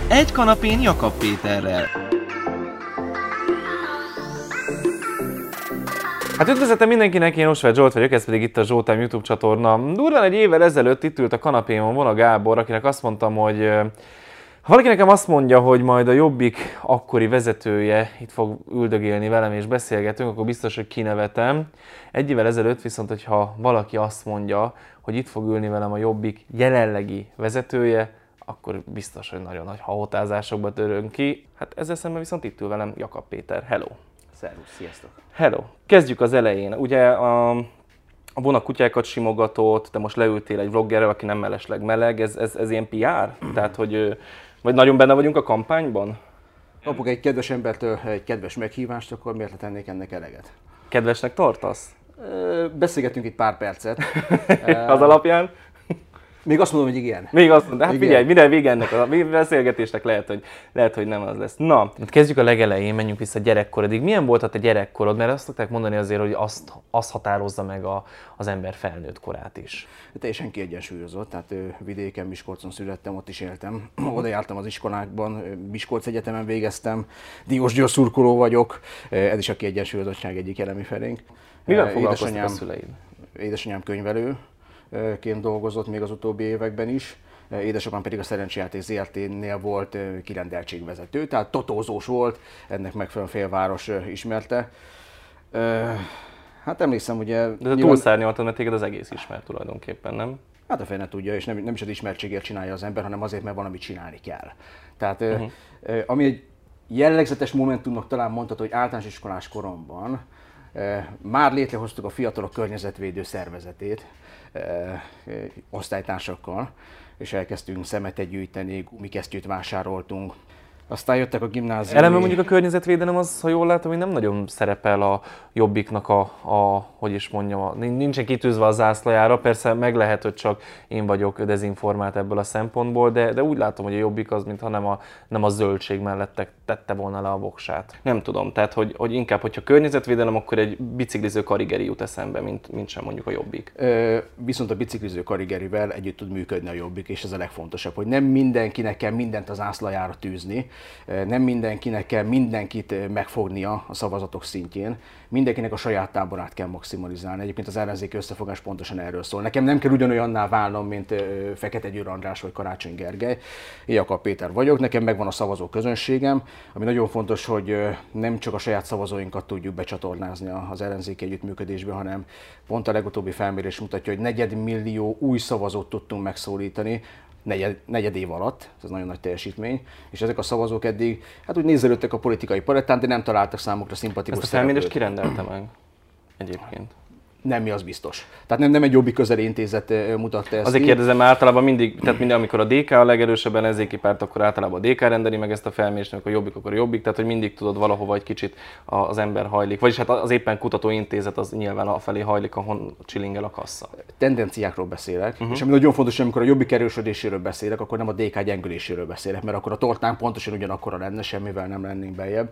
Egy kanapén Jakab Péterrel. Hát üdvözletem mindenkinek, én Osváth Zsolt vagyok, ez pedig itt a Zsoltime YouTube csatorna. Durván egy évvel ezelőtt itt ült a kanapémon Vona Gábor, akinek azt mondtam, hogy ha valaki nekem azt mondja, hogy majd a Jobbik akkori vezetője itt fog üldögélni velem és beszélgetünk, akkor biztos, hogy kinevetem. Egy évvel ezelőtt viszont, hogyha valaki azt mondja, hogy itt fog ülni velem a Jobbik jelenlegi vezetője, akkor biztos, hogy nagyon nagy hahotázásokba törünk ki. Hát ezzel szemben viszont itt ül velem Jakab Péter. Hello! Szervusz, sziasztok! Hello! Kezdjük az elején. Ugye a Vona kutyákat simogatott, te most leültél egy vloggerrel, aki nem mellesleg meleg, ez ilyen PR? Tehát, hogy vagy nagyon benne vagyunk a kampányban? Kapok egy kedves embertől egy kedves meghívást, akkor miért tennék ennek eleget? Kedvesnek tartasz? Beszélgetünk itt pár percet. Az alapján? Még azt mondom, hogy igen. Még azt mondom, hát Igen. figyelj, minden vége ennek a beszélgetésnek lehet, hogy nem az lesz. Na, kezdjük a legelején, menjünk vissza gyerekkorodig. Milyen volt a te gyerekkorod? Mert azt szokták mondani azért, hogy azt határozza meg az ember felnőtt korát is. Teljesen kiegyensúlyozott, tehát vidéken, Miskolcon születtem, ott is éltem. Oda jártam az iskolákban, Miskolc Egyetemen végeztem, Diós Győr szurkoló vagyok, ez is a kiegyensúlyozottság egyik elemi felénk. Mivel foglalkoztak a szüleid? Édesanyám könyvelőként dolgozott még az utóbbi években is. Édesapám pedig a Szerencsejáték ZRT-nél volt kirendeltségvezető, tehát totózós volt, ennek megfelelően félváros ismerte. Hát emlékszem, ugye... De te túlszárnyaltad, mert téged az egész ismert tulajdonképpen, nem? Hát a fene tudja, és nem is az ismertségért csinálja az ember, hanem azért, mert valamit csinálni kell. Tehát ami egy jellegzetes momentumnak talán mondható, hogy általános iskolás koromban már létrehoztuk a Fiatalok Környezetvédő Szervezetét osztálytársakkal, és elkezdtünk szemetet gyűjteni, gumikesztyűt vásároltunk. Aztán jöttek a gimnáziumi... Eleme mondjuk a környezetvédelem az, ha jól látom, hogy nem nagyon szerepel a Jobbiknak hogy is mondjam, nincsen kitűzve a zászlajára, persze meg lehet, hogy csak én vagyok dezinformált ebből a szempontból, de úgy látom, hogy a Jobbik az, mintha nem a zöldség mellett tette volna le a voksát. Nem tudom, tehát hogy inkább, hogyha környezetvédelem, akkor egy bicikliző karigeri jut eszembe, mint sem mondjuk a Jobbik. Viszont a bicikliző karigerivel együtt tud működni a Jobbik, és ez a legfontosabb, hogy nem mindenkinek kell mindent az zászlajára tűzni, nem mindenkinek kell mindenkit megfognia a szavazatok szintjén, mindenkinek a saját táborát kell maximalizálni. Egyébként az ellenzéki összefogás pontosan erről szól. Nekem nem kell ugyanolyanná válnom, mint Fekete Győr András vagy Karácsony Gergely. Én Jakab Péter vagyok, nekem megvan a szavazó közönségem, ami nagyon fontos, hogy nem csak a saját szavazóinkat tudjuk becsatornázni az ellenzéki együttműködésbe, hanem pont a legutóbbi felmérés mutatja, hogy 4 millió új szavazót tudtunk megszólítani, negyed év alatt, ez nagyon nagy teljesítmény, és ezek a szavazók eddig hát úgy nézelődtek a politikai palettán, de nem találtak számukra szimpatikus szereplőt. Ezt a felmérést kirendelte meg egyébként? Nem, mi az biztos. Tehát nem egy Jobbik közeli intézet mutatta ezt. Azért kérdezem, általában mindig, amikor a DK a legerősebb ellenzéki párt, akkor általában a DK rendeli meg ezt a felmérést, amikor a Jobbik, akkor a Jobbik, tehát hogy mindig tudod valahova egy kicsit az ember hajlik. Vagyis hát az éppen kutatóintézet az nyilván afelé hajlik, ahol csilingel a kassa. Tendenciákról beszélek, és ami nagyon fontos, hogy amikor a Jobbik erősödéséről beszélek, akkor nem a DK gyengüléséről beszélek, mert akkor a tortánk pontosan ugyanakkora lenne, semmivel nem lennénk beljebb.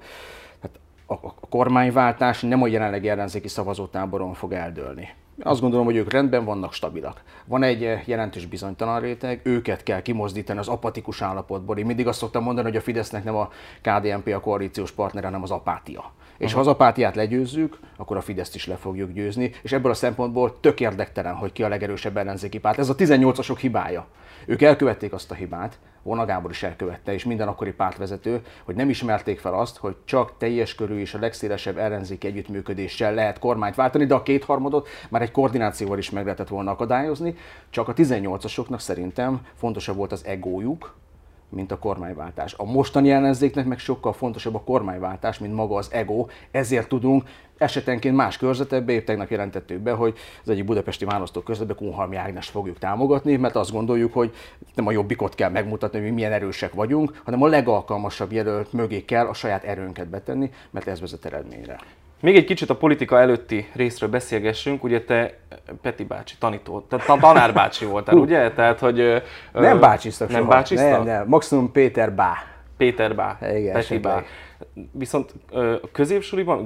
A kormányváltás nem a jelenlegi ellenzéki szavazótáboron fog eldőlni. Azt gondolom, hogy ők rendben vannak, stabilak. Van egy jelentős bizonytalan réteg, őket kell kimozdítani az apatikus állapotból. Én mindig azt szoktam mondani, hogy a Fidesznek nem a KDNP a koalíciós partnere, hanem az apátia. És ha az apátiát legyőzzük, akkor a Fideszt is le fogjuk győzni, és ebből a szempontból tök érdektelen, hogy ki a legerősebb ellenzéki párt. Ez a 18-asok hibája. Ők elkövették azt a hibát, Vona Gábor is elkövette, és minden akkori pártvezető, hogy nem ismerték fel azt, hogy csak teljes körű és a legszélesebb ellenzéki együttműködéssel lehet kormányt váltani, de a kétharmadot már egy koordinációval is meg lehetett volna akadályozni. Csak a 18-asoknak szerintem fontosabb volt az egójuk, mint a kormányváltás. A mostani ellenzéknek meg sokkal fontosabb a kormányváltás, mint maga az ego, ezért tudunk esetenként más körzetekbe, épp tegnap jelentettük be, hogy az egyik budapesti választókörzetbe Kunhalmi Ágnest fogjuk támogatni, mert azt gondoljuk, hogy nem a Jobbikot kell megmutatni, hogy mi milyen erősek vagyunk, hanem a legalkalmasabb jelölt mögé kell a saját erőnket betenni, mert ez vezet eredményre. Még egy kicsit a politika előtti részről beszélgessünk, ugye te Peti bácsi, tanárbácsi voltál, ugye? Tehát, hogy... Nem bácsiztak nem soha. Bácsiztak? Nem, maximum Péter Bá. Péter Bá, Igen, Peti Bá. Viszont a középsuliban,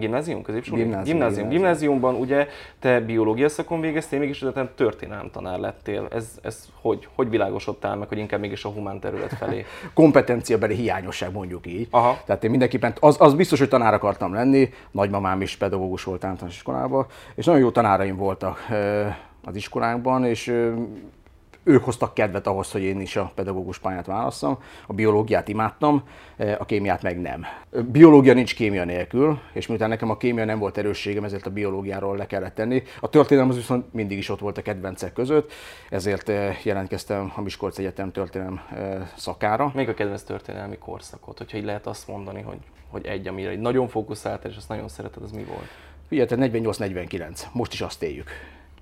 gimnáziumban ugye te biológia szakon végeztél, mégis történelemtanár lettél. Ez hogy világosodtál meg, hogy inkább mégis a humán terület felé? Kompetenciabeli hiányosság, mondjuk így. Aha. Tehát én mindenképpen, az biztos, hogy tanár akartam lenni, nagymamám is pedagógus volt általános iskolában, és nagyon jó tanáraim voltak az iskolánkban, és ők hoztak kedvet ahhoz, hogy én is a pedagógus pályát válasszam. A biológiát imádtam, a kémiát meg nem. Biológia nincs kémia nélkül, és miután nekem a kémia nem volt erősségem, ezért a biológiáról le kellett tenni. A történelem az viszont mindig is ott volt a kedvencek között, ezért jelentkeztem a Miskolci Egyetem történelem szakára. Még a kedvenc történelmi korszakot, hogyha így lehet azt mondani, hogy egy, amire nagyon fókuszáltál, és azt nagyon szereted, az mi volt? Figyelj, 48-49, most is azt éljük.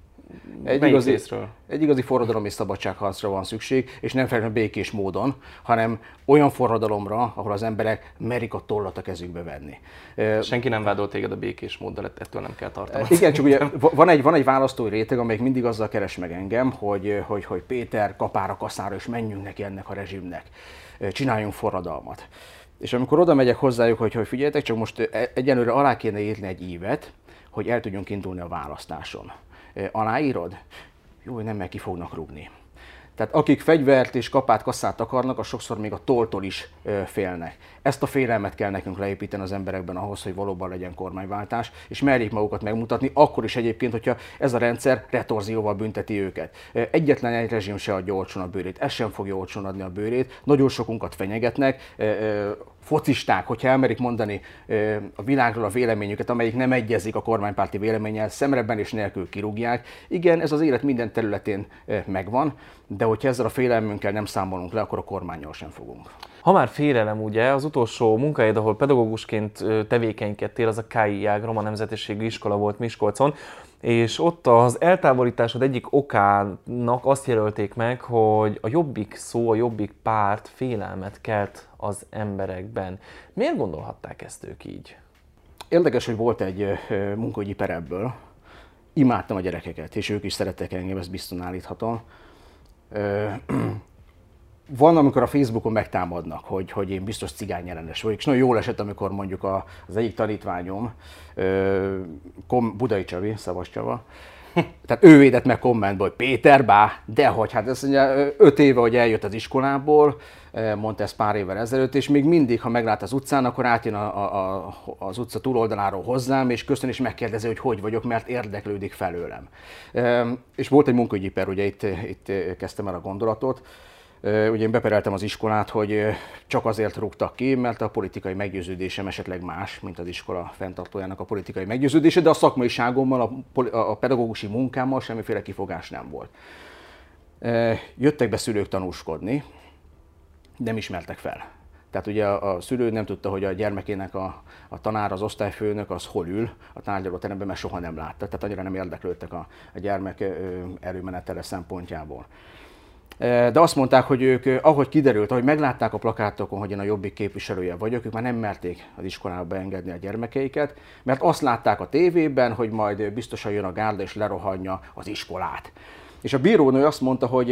Egy igazi forradalom és szabadságharcra van szükség, és nem feltétlenül békés módon, hanem olyan forradalomra, ahol az emberek merik a tollat a kezükbe venni. Senki nem vádolt téged a békés móddal, ettől nem kell tartani. Igen, csak ugye van egy választói réteg, amelyik mindig azzal keres meg engem, hogy Péter, kapára, kaszára, és menjünk neki ennek a rezsimnek. Csináljunk forradalmat. És amikor oda megyek hozzájuk, hogy figyeljetek, csak most egyelőre alá kéne írni egy ívet, hogy el tudjunk indulni a választáson. Aláírod? Jó, hogy nem, mert ki fognak rúgni. Tehát akik fegyvert és kapát, kasszát akarnak, az sokszor még a tolltól is félnek. Ezt a félelmet kell nekünk leépíteni az emberekben ahhoz, hogy valóban legyen kormányváltás, és merjék magukat megmutatni, akkor is egyébként, hogyha ez a rendszer retorzióval bünteti őket. Egyetlen egy rezsim se adja olcsón a bőrét, ez sem fogja olcsón adni a bőrét, nagyon sokunkat fenyegetnek, focisták, hogyha elmerik mondani a világról a véleményüket, amelyik nem egyezik a kormánypárti véleménnyel, szemrebben és nélkül kirúgják. Igen, ez az élet minden területén megvan, de hogyha ezzel a félelmünkkel nem számolunk le, akkor a kormánnyal sem fogunk. Ha már félelem, ugye, az utolsó munkahelyed, ahol pedagógusként tevékenykedtél, az a KIAG, Roma Nemzetiségű Iskola volt Miskolcon, és ott az eltávolításod egyik okának azt jelölték meg, hogy a Jobbik szó, a Jobbik párt félelmet kelt az emberekben. Miért gondolhatták ezt ők így? Érdekes, hogy volt egy munkaügyi per ebből. Imádtam a gyerekeket, és ők is szerettek engem, ezt biztosan állíthatom. Van, amikor a Facebookon megtámadnak, hogy én biztos cigányellenes vagyok, és nagyon jól esett, amikor mondjuk az egyik tanítványom, Budai Csabi, Szavas Csaba, tehát ő védett meg kommentből, hogy Péter, dehogy, hát ezt mondja, 5 éve, hogy eljött az iskolából, mondta ezt pár évvel ezelőtt, és még mindig, ha meglát az utcán, akkor átjön az utca túloldaláról hozzám, és köszön, és megkérdezi, hogy vagyok, mert érdeklődik felőlem. És volt egy munkaügyi per, ugye itt kezdtem el a gondolatot. Ugye én bepereltem az iskolát, hogy csak azért rúgtak ki, mert a politikai meggyőződésem esetleg más, mint az iskola fenntartójának a politikai meggyőződése, de a szakmaiságommal, a pedagógusi munkámmal semmiféle kifogás nem volt. Jöttek be szülők tanúskodni, nem ismertek fel. Tehát ugye a szülő nem tudta, hogy a gyermekének a tanár, az osztályfőnök az hol ül a tárgyalóteremben, mert soha nem látta. Tehát annyira nem érdeklődtek a gyermek erőmenetele szempontjából. De azt mondták, hogy ők, ahogy kiderült, ahogy meglátták a plakátokon, hogy én a Jobbik képviselője vagyok, ők már nem merték az iskolába beengedni a gyermekeiket, mert azt látták a tévében, hogy majd biztosan jön a gárda és lerohanja az iskolát. És a bírónő azt mondta, hogy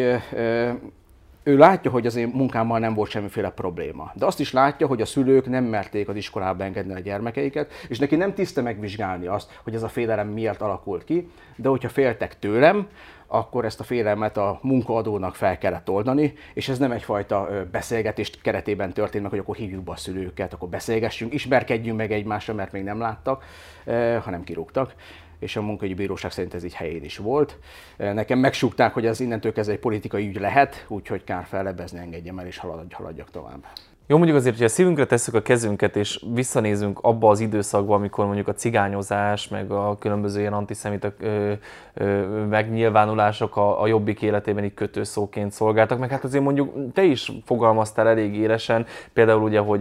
ő látja, hogy az én munkámmal nem volt semmiféle probléma. De azt is látja, hogy a szülők nem merték az iskolába engedni a gyermekeiket, és neki nem tiszte megvizsgálni azt, hogy ez a félelem miért alakult ki, de hogyha féltek tőlem, akkor ezt a félelmet a munkaadónak fel kellett oldani, és ez nem egyfajta beszélgetés keretében történt meg, hogy akkor hívjuk be a szülőket, akkor beszélgessünk, ismerkedjünk meg egymással, mert még nem láttak, hanem kirúgtak. És a munkaügyi bíróság szerint ez így helyén is volt. Nekem megsúgták, hogy ez innentől kezdve egy politikai ügy lehet, úgyhogy kár fellebezni, engedjem el és haladjak tovább. Jó, mondjuk azért, hogy a szívünkre tesszük a kezünket, és visszanézünk abba az időszakba, amikor mondjuk a cigányozás, meg a különböző ilyen antiszemita megnyilvánulások a Jobbik életében így kötőszóként szolgáltak, meg hát azért mondjuk te is fogalmaztál elég élesen, például ugye, hogy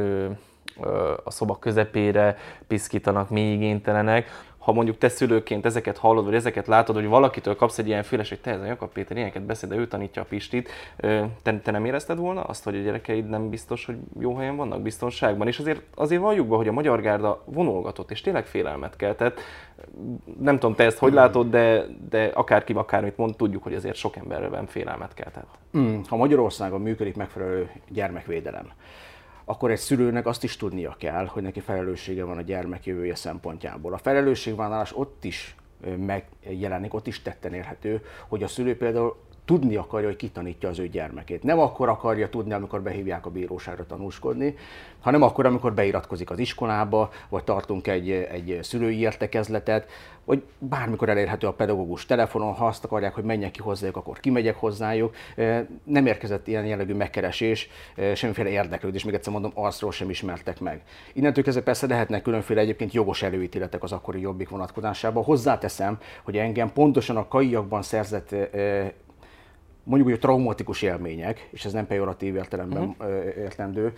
a szoba közepére piszkítanak mély igénytelenek. Ha mondjuk te szülőként ezeket hallod, vagy ezeket látod, hogy valakitől kapsz egy ilyen féles, hogy te ez a Jakab Péter ilyeneket beszél, de ő tanítja a Pistit, te nem érezted volna azt, hogy a gyerekeid nem biztos, hogy jó helyen vannak, biztonságban? És azért valljuk be, hogy a Magyar Gárda vonulgatott, és tényleg félelmet keltett. Nem tudom, te ezt hogy látod, de akárki akármit mond, tudjuk, hogy azért sok emberben félelmet keltett. Ha Magyarországon működik megfelelő gyermekvédelem, akkor egy szülőnek azt is tudnia kell, hogy neki felelőssége van a gyermek jövője szempontjából. A felelősségvállalás ott is megjelenik, ott is tetten érhető, hogy a szülő például tudni akarja, hogy kitanítja az ő gyermekét. Nem akkor akarja tudni, amikor behívják a bíróságra tanúskodni, hanem akkor, amikor beiratkozik az iskolába, vagy tartunk egy szülői értekezletet, vagy bármikor elérhető a pedagógus telefonon, ha azt akarják, hogy menjek ki hozzájuk, akkor kimegyek hozzájuk. Nem érkezett ilyen jellegű megkeresés, semmiféle érdeklődés, még egyszer mondom, arcról sem ismertek meg. Innentől kezdve persze lehetnek különféle egyébként jogos előítéletek az akkori Jobbik vonatkozásában. Hozzáteszem, hogy engem pontosan a kaiakban szerzett mondjuk úgy traumatikus élmények, és ez nem pejoratív értelemben értendő,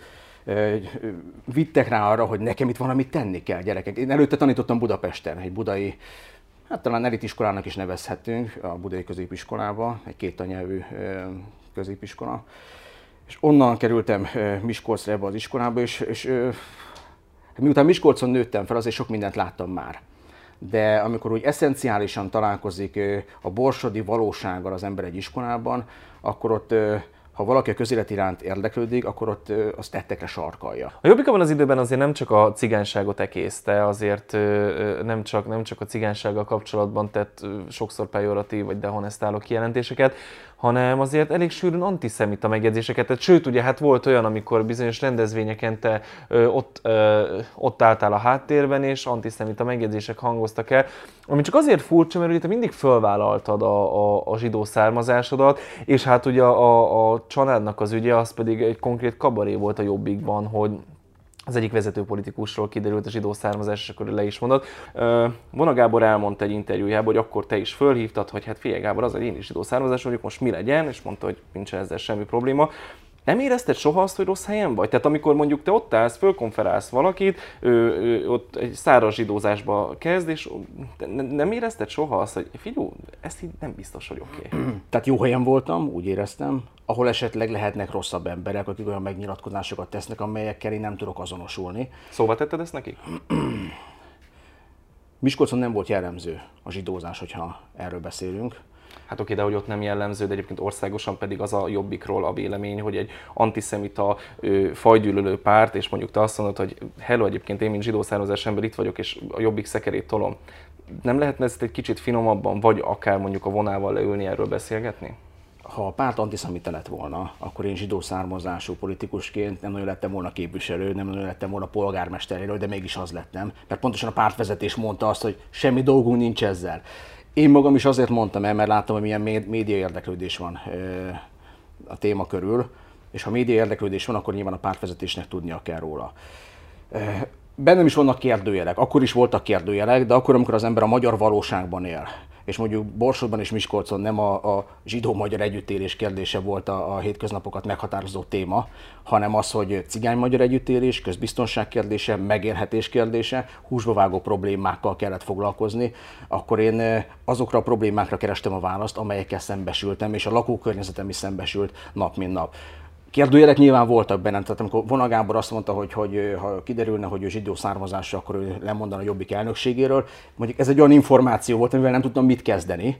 vittek rá arra, hogy nekem itt valamit tenni kell, gyerekek. Én előtte tanítottam Budapesten, egy budai, hát talán elitiskolának is nevezhetünk, a budai középiskolába, egy kétanyelvű középiskola. És onnan kerültem Miskolcra ebbe az iskolába, és miután Miskolcon nőttem fel, azért sok mindent láttam már. De amikor úgy eszenciálisan találkozik a borsodi valósággal az ember egy iskolában, akkor ott, ha valaki a közélet iránt érdeklődik, akkor ott azt tettekre sarkalja. A Jobbik abban az időben azért nem csak a cigányságot ekészte, azért nem csak a cigánysággal kapcsolatban tett sokszor pejoratív vagy dehonestáló kijelentéseket, hanem azért elég sűrűn antiszemita megjegyzéseket. Tehát, sőt, ugye hát volt olyan, amikor bizonyos rendezvényeken te ott álltál a háttérben, és antiszemita megjegyzések hangoztak el, ami csak azért furcsa, mert ugye te mindig fölvállaltad a zsidó származásodat, és hát ugye a családnak az ügye, az pedig egy konkrét kabaré volt a Jobbikban, hogy az egyik vezető politikusról kiderült a zsidó származás, és akkor le is mondott. Vona Gábor elmondta egy interjújában, hogy akkor te is fölhívtad, hogy hát figyelj Gábor, az, hogy én is zsidó származás vagyok, most mi legyen, és mondta, hogy nincs ezzel semmi probléma. Nem érezted soha azt, hogy rossz helyen vagy? Tehát amikor mondjuk te ott állsz, fölkonferálsz valakit, ott egy száraz zsidózásba kezd, és nem érezted soha azt, hogy figyelj, ez így nem biztos, hogy oké. Tehát jó helyen voltam, úgy éreztem, ahol esetleg lehetnek rosszabb emberek, akik olyan megnyilatkozásokat tesznek, amelyekkel én nem tudok azonosulni. Szóval tetted ezt nekik? Miskolcon nem volt jellemző a zsidózás, hogyha erről beszélünk. Hát oké, de hogy ott nem jellemző, de egyébként országosan pedig az a Jobbikról a vélemény, hogy egy antiszemita, fajgyűlölő párt, és mondjuk te azt mondod, hogy hello, egyébként én, mint zsidó származás ember itt vagyok, és a Jobbik szekerét tolom. Nem lehetne ezt egy kicsit finomabban, vagy akár mondjuk a Vonával leülni, erről beszélgetni? Ha a párt antiszemita lett volna, akkor én zsidó származású politikusként nem nagyon lettem volna képviselő, nem nagyon lettem volna polgármesterről, de mégis az lettem. Mert pontosan a pártvezetés mondta azt, hogy semmi dolgunk nincs ezzel. Én magam is azért mondtam el, mert láttam, hogy milyen média érdeklődés van a téma körül, és ha média érdeklődés van, akkor nyilván a pártvezetésnek tudnia kell róla. Bennem is vannak kérdőjelek, akkor is voltak kérdőjelek, de akkor, amikor az ember a magyar valóságban él, és mondjuk Borsodban és Miskolcon nem a zsidó-magyar együttélés kérdése volt a hétköznapokat meghatározó téma, hanem az, hogy cigány-magyar együttélés, közbiztonság kérdése, megélhetés kérdése, húsba vágó problémákkal kellett foglalkozni, akkor én azokra a problémákra kerestem a választ, amelyekkel szembesültem, és a lakókörnyezetem is szembesült nap mint nap. Kérdőjelek nyilván voltak bennem, tehát amikor Vona Gábor azt mondta, hogy ha kiderülne, hogy ő zsidó származású, akkor ő lemondana a Jobbik elnökségéről. Mondjuk ez egy olyan információ volt, amivel nem tudtam mit kezdeni,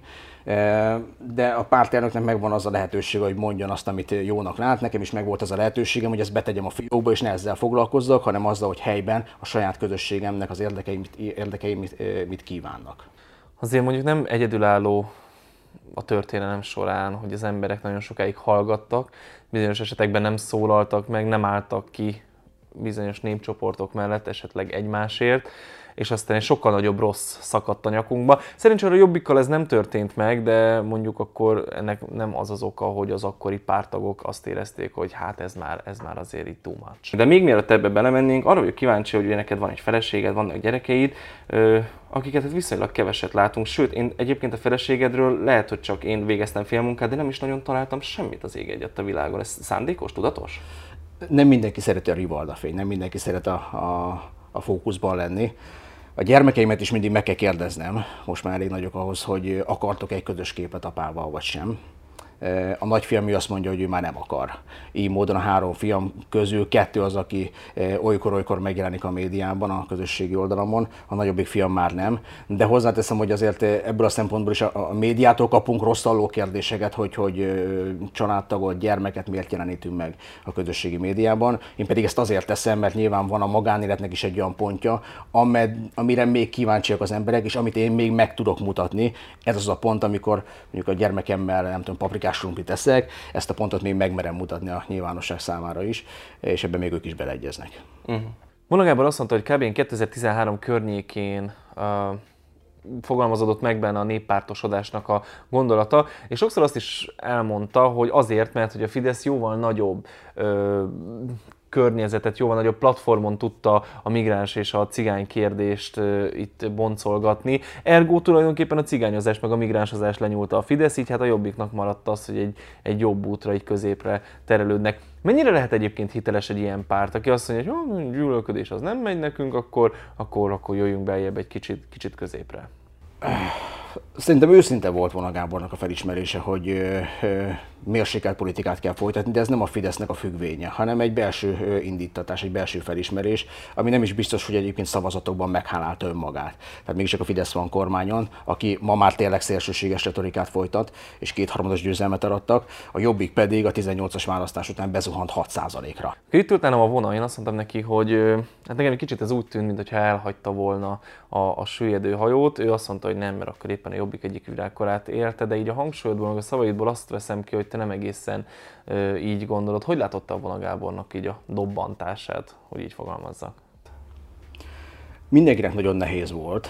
de a pártelnöknek megvan az a lehetősége, hogy mondjon azt, amit jónak lát. Nekem is megvolt az a lehetőségem, hogy ezt betegyem a fiókba, és ne ezzel foglalkozzak, hanem azzal, hogy helyben a saját közösségemnek az érdekeim mit kívánnak. Azért mondjuk nem egyedülálló a történelem során, hogy az emberek nagyon sokáig hallgattak, bizonyos esetekben nem szólaltak meg, nem álltak ki bizonyos népcsoportok mellett, esetleg egymásért, és aztán egy sokkal nagyobb rossz szakadt a nyakunkba. Szerencsére a Jobbikkal ez nem történt meg, de mondjuk akkor ennek nem az az oka, hogy az akkori párttagok azt érezték, hogy hát ez már azért így too much. De még mielőtt ebbe belemennénk, arra vagyok kíváncsi, hogy neked van egy feleséged, vannak gyerekeid, akiket hát viszonylag keveset látunk, sőt, én egyébként a feleségedről lehet, hogy csak én végeztem félmunkát, de nem is nagyon találtam semmit az ég egyet a világon. Ez szándékos, tudatos? Nem mindenki szereti a rivaldafény, nem mindenki szeret a fókuszban lenni. A gyermekeimet is mindig meg kell kérdeznem, most már elég nagyok ahhoz, hogy akartok egy közös képet apával vagy sem. A nagyfiam azt mondja, hogy ő már nem akar. Így módon a 3 fiam közül 2 az, aki olykor-olykor megjelenik a médiában, a közösségi oldalamon, a nagyobbik fiam már nem. De hozzáteszem, hogy azért ebből a szempontból is a médiától kapunk rosszalló kérdéseket, hogy családtagot, gyermeket miért jelenítünk meg a közösségi médiában. Én pedig ezt azért teszem, mert nyilván van a magánéletnek is egy olyan pontja, amire még kíváncsiak az emberek, és amit én még meg tudok mutatni. Ez az a pont, amikor mondjuk a gyermekemmel, nem tudom, paprikás krumplit eszek, ezt a pontot még megmerem mutatni a nyilvánosság számára is, és ebben még ők is beleegyeznek. Mona Gábor azt mondta, hogy kb. 2013 környékén fogalmazódott meg benne a néppártosodásnak a gondolata, és sokszor azt is elmondta, hogy azért, mert hogy a Fidesz jóval nagyobb környezetet, jóval nagyobb platformon tudta a migráns és a cigány kérdést itt boncolgatni. Ergo tulajdonképpen a cigányozás meg a migránsozás lenyúlta a Fidesz, így hát a Jobbiknak maradt az, hogy egy jobb útra, egy középre terelődnek. Mennyire lehet egyébként hiteles egy ilyen párt, aki azt mondja, hogy gyűlölködés az nem megy nekünk, akkor jöjjünk beljebb egy kicsit középre? Szerintem őszinte volt volna Gábornak a felismerése, hogy mérsékelt politikát kell folytatni, de ez nem a Fidesznek a függvénye, hanem egy belső indítatás, egy belső felismerés, ami nem is biztos, hogy egyébként szavazatokban meghálálta önmagát. Tehát mégiscsak a Fidesz van kormányon, aki ma már tényleg szélsőséges retorikát folytat, és 2/3 győzelmet arattak, a Jobbik pedig a 18-as választás után bezuhant 6%-ra. Itt ült nálam a vonal, én azt mondtam neki, hogy hát nekem egy kicsit ez úgy tűnt, mintha elhagyta volna a süllyedő hajót. Ő azt mondta, hogy nem, mert akkor éppen a Jobbik egyik virágkorát élte, de így a hangsúlyodból, meg a szavaidból azt veszem ki, hogy te nem egészen így gondolod. Hogy látotta volna Gábornak így a dobbantását, hogy így fogalmazzak? Mindenkinek nagyon nehéz volt.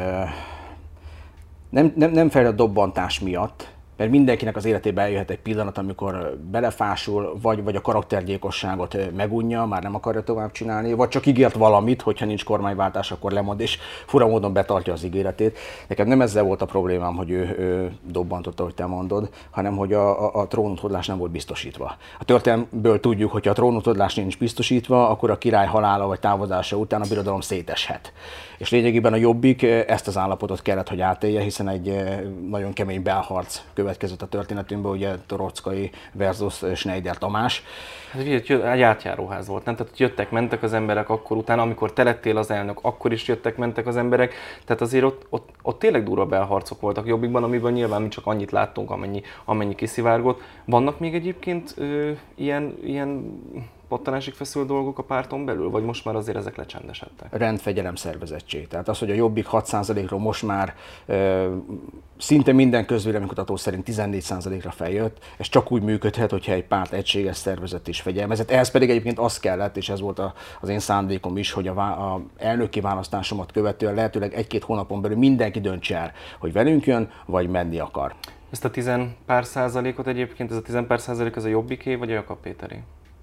Nem fel a dobbantás miatt, mert mindenkinek az életében eljöhet egy pillanat, amikor belefásul, vagy a karaktergyilkosságot megunja, már nem akarja tovább csinálni, vagy csak ígért valamit, hogyha nincs kormányváltás, akkor lemond, és fura módon betartja az ígéretét. Nekem nem ezzel volt a problémám, hogy ő dobbantotta, hogy te mondod, hanem hogy a trónutódlás nem volt biztosítva. A történelmből tudjuk, hogy ha a trónutódlás nincs biztosítva, akkor a király halála vagy távozása után a birodalom széteshet. És lényegében a Jobbik ezt az állapotot kellett, hogy átélje, hiszen egy nagyon kemény belharc következett a történetünkben, ugye Torockai versus Schneider Tamás. Hát egy átjáróház volt, nem? Tehát jöttek-mentek az emberek akkor utána, amikor te lettél az elnök, akkor is jöttek-mentek az emberek. Tehát azért ott tényleg durva belharcok voltak Jobbikban, amiben nyilván mi csak annyit láttunk, amennyi kiszivárgott. Vannak még egyébként ilyen pattanásig feszülő dolgok a párton belül, vagy most már azért ezek lecsendesedtek? Rendfegyelem szervezettség. Tehát az, hogy a Jobbik 6%-ról most már szinte minden közvéleménykutató szerint 14%-ra feljött, ez csak úgy működhet, hogyha egy párt egységes, szervezet és fegyelmezett. Ehhez pedig egyébként az kellett, és ez volt az én szándékom is, hogy a elnöki választásomat követően lehetőleg 1-2 hónapon belül mindenki döntse el, hogy velünk jön, vagy menni akar. Ezt a 10 pár százalékot egyébként, ez a 10 pár százalék az a Jobbiké, vagy a Jakab Péteré?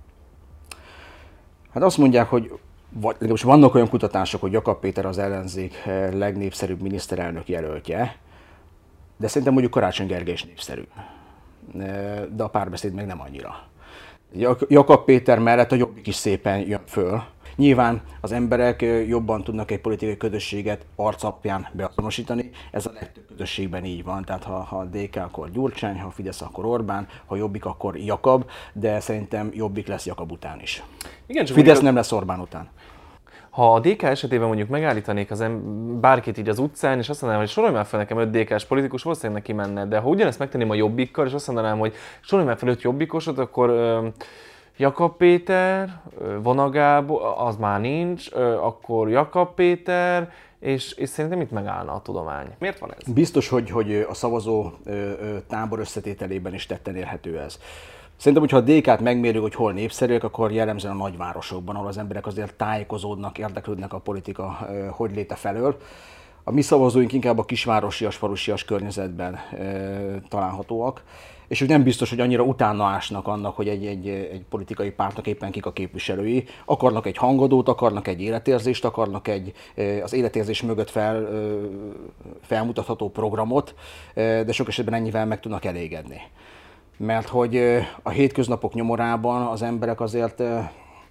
Hát azt mondják, hogy most vannak olyan kutatások, hogy Jakab Péter az ellenzék legnépszerűbb miniszterelnök jelöltje, de szerintem mondjuk Karácsony Gergely is népszerű. De a párbeszéd meg nem annyira. Jakab Péter mellett a Jobbik is szépen jön föl. Nyilván az emberek jobban tudnak egy politikai közösséget arc alapján beazonosítani, ez a legtöbb közösségben így van, tehát ha DK, akkor Gyurcsány, ha Fidesz, akkor Orbán, ha Jobbik, akkor Jakab, de szerintem Jobbik lesz Jakab után is. Igen, Fidesz nem lesz Orbán után. Ha a DK esetében mondjuk megállítanék bárkit így az utcán, és azt mondanám, hogy sorolj már fel nekem 5 DK-s politikus, valószínűleg neki menne, de ha ugyanezt megtenném a Jobbikkal, és azt mondanám, hogy sorolj már fel 5 jobbikosot, akkor Jakab Péter, Vona Gábor, az már nincs, akkor Jakab Péter, és szerintem itt megállna a tudomány. Miért van ez? Biztos, hogy a szavazó tábor összetételében is tetten érhető ez. Szerintem, hogyha a DK-t megmérjük, hogy hol népszerűek, akkor jellemzően a nagyvárosokban, ahol az emberek azért tájékozódnak, érdeklődnek a politika hogyléte felől. A mi szavazóink inkább a kisvárosias, falusias környezetben találhatóak, és ők nem biztos, hogy annyira utána ásnak annak, hogy egy politikai pártnak éppen kik a képviselői. Akarnak egy hangadót, akarnak egy életérzést, akarnak az életérzés mögött felmutatható programot, de sok esetben ennyivel meg tudnak elégedni. Mert hogy a hétköznapok nyomorában az emberek azért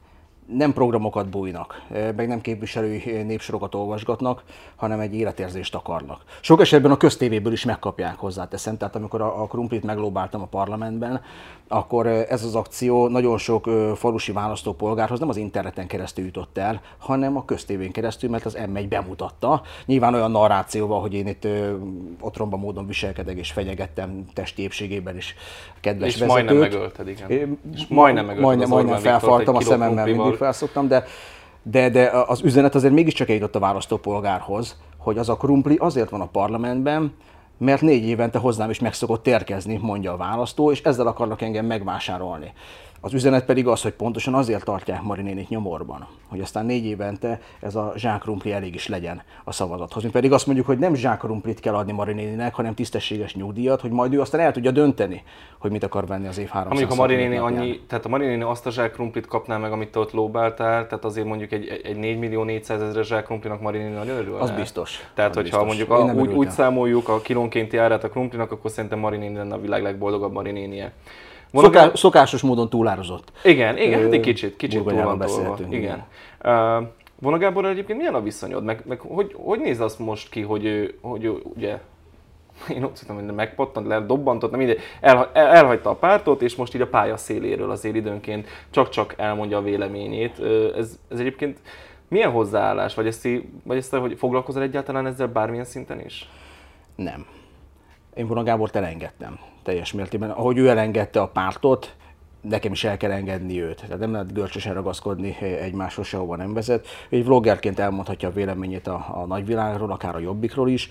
nem programokat bújnak, meg nem képviselői népsorokat olvasgatnak, hanem egy életérzést akarnak. Sok esetben a köztévéből is megkapják, hozzáteszem. Tehát amikor a krumplit meglóbáltam a parlamentben, akkor ez az akció nagyon sok falusi választópolgárhoz nem az interneten keresztül jutott el, hanem a köztévén keresztül, mert az M1 bemutatta. Nyilván olyan narrációval, hogy én itt otromba módon viselkedek és fenyegettem testi épségében is kedves és vezetőt. majdnem megölted, igen. És majdnem megölted majdnem felfaltam, a szememmel mindig felszoktam, de az üzenet azért mégiscsak eljutott a választópolgárhoz, hogy az a krumpli azért van a parlamentben, mert 4 évente hozzám is meg szokott érkezni, mondja a választó, és ezzel akarnak engem megvásárolni. Az üzenet pedig az, hogy pontosan azért tartják Mari nénit nyomorban, hogy aztán 4 évente ez a zsákkrumpli elég is legyen a szavazathoz. Mi pedig azt mondjuk, hogy nem zsákkrumplit kell adni Mari néninek, hanem tisztességes nyugdíjat, hogy majd ő aztán el tudja dönteni, hogy mit akar venni az év 300. Mondjuk a Mari néni tehát a Mari néni azt a zsákkrumplit kapná meg, amit te ott lóbáltál, tehát azért mondjuk egy 4.400.000 zsákkrumplinak Mari néni nagyon örülne. Az biztos. Tehát, az hogyha biztos. mondjuk úgy számoljuk a kilónkénti árát a krumplinak, akkor szerintem Mari néni lenne a világ legboldogabb Mari nénie. Szokásos módon túlárazott. Igen, hát egy kicsit túl van tolva. Igen. Vona Gáborral egyébként milyen a viszonyod? Meg hogy néz azt most ki, hogy ugye, én ott szoktam, hogy megpattant, dobbantott, nem mindegy, elhagyta a pártot, és most így a pálya széléről azért időnként csak elmondja a véleményét. Ez egyébként milyen hozzáállás? Vagy ezt hogy foglalkozol egyáltalán ezzel bármilyen szinten is? Nem. Én Vona Gábort elengedtem teljes mértékben. Ahogy ő elengedte a pártot, nekem is el kell engedni őt. Tehát nem lehet görcsösen ragaszkodni egymáshoz, sehova nem vezet. Egy vloggerként elmondhatja a véleményét a nagyvilágról, akár a Jobbikról is.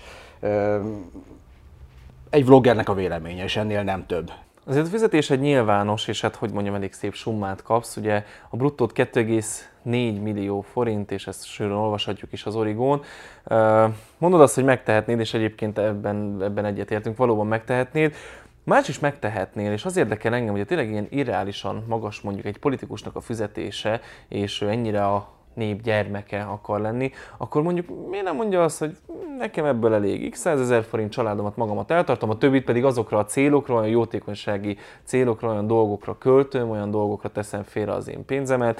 Egy vloggernek a véleménye, és ennél nem több. Azért a fizetésed nyilvános, és hát hogy mondjam, elég szép summát kapsz. Ugye a bruttót 2,4 millió forint, és ezt sűrűn olvashatjuk is az Origón. Mondod azt, hogy megtehetnéd, és egyébként ebben egyetértünk, valóban megtehetnéd. Más is megtehetnél, és az érdekel engem, hogy tényleg ilyen irreálisan magas mondjuk egy politikusnak a fizetése, és ennyire a nép gyermeke akar lenni, akkor mondjuk miért nem mondja azt, hogy nekem ebből elég x 100 000 forint családomat magamat eltartom, a többit pedig azokra a célokra, olyan jótékonysági célokra, olyan dolgokra költöm, olyan dolgokra teszem félre az én pénzemet,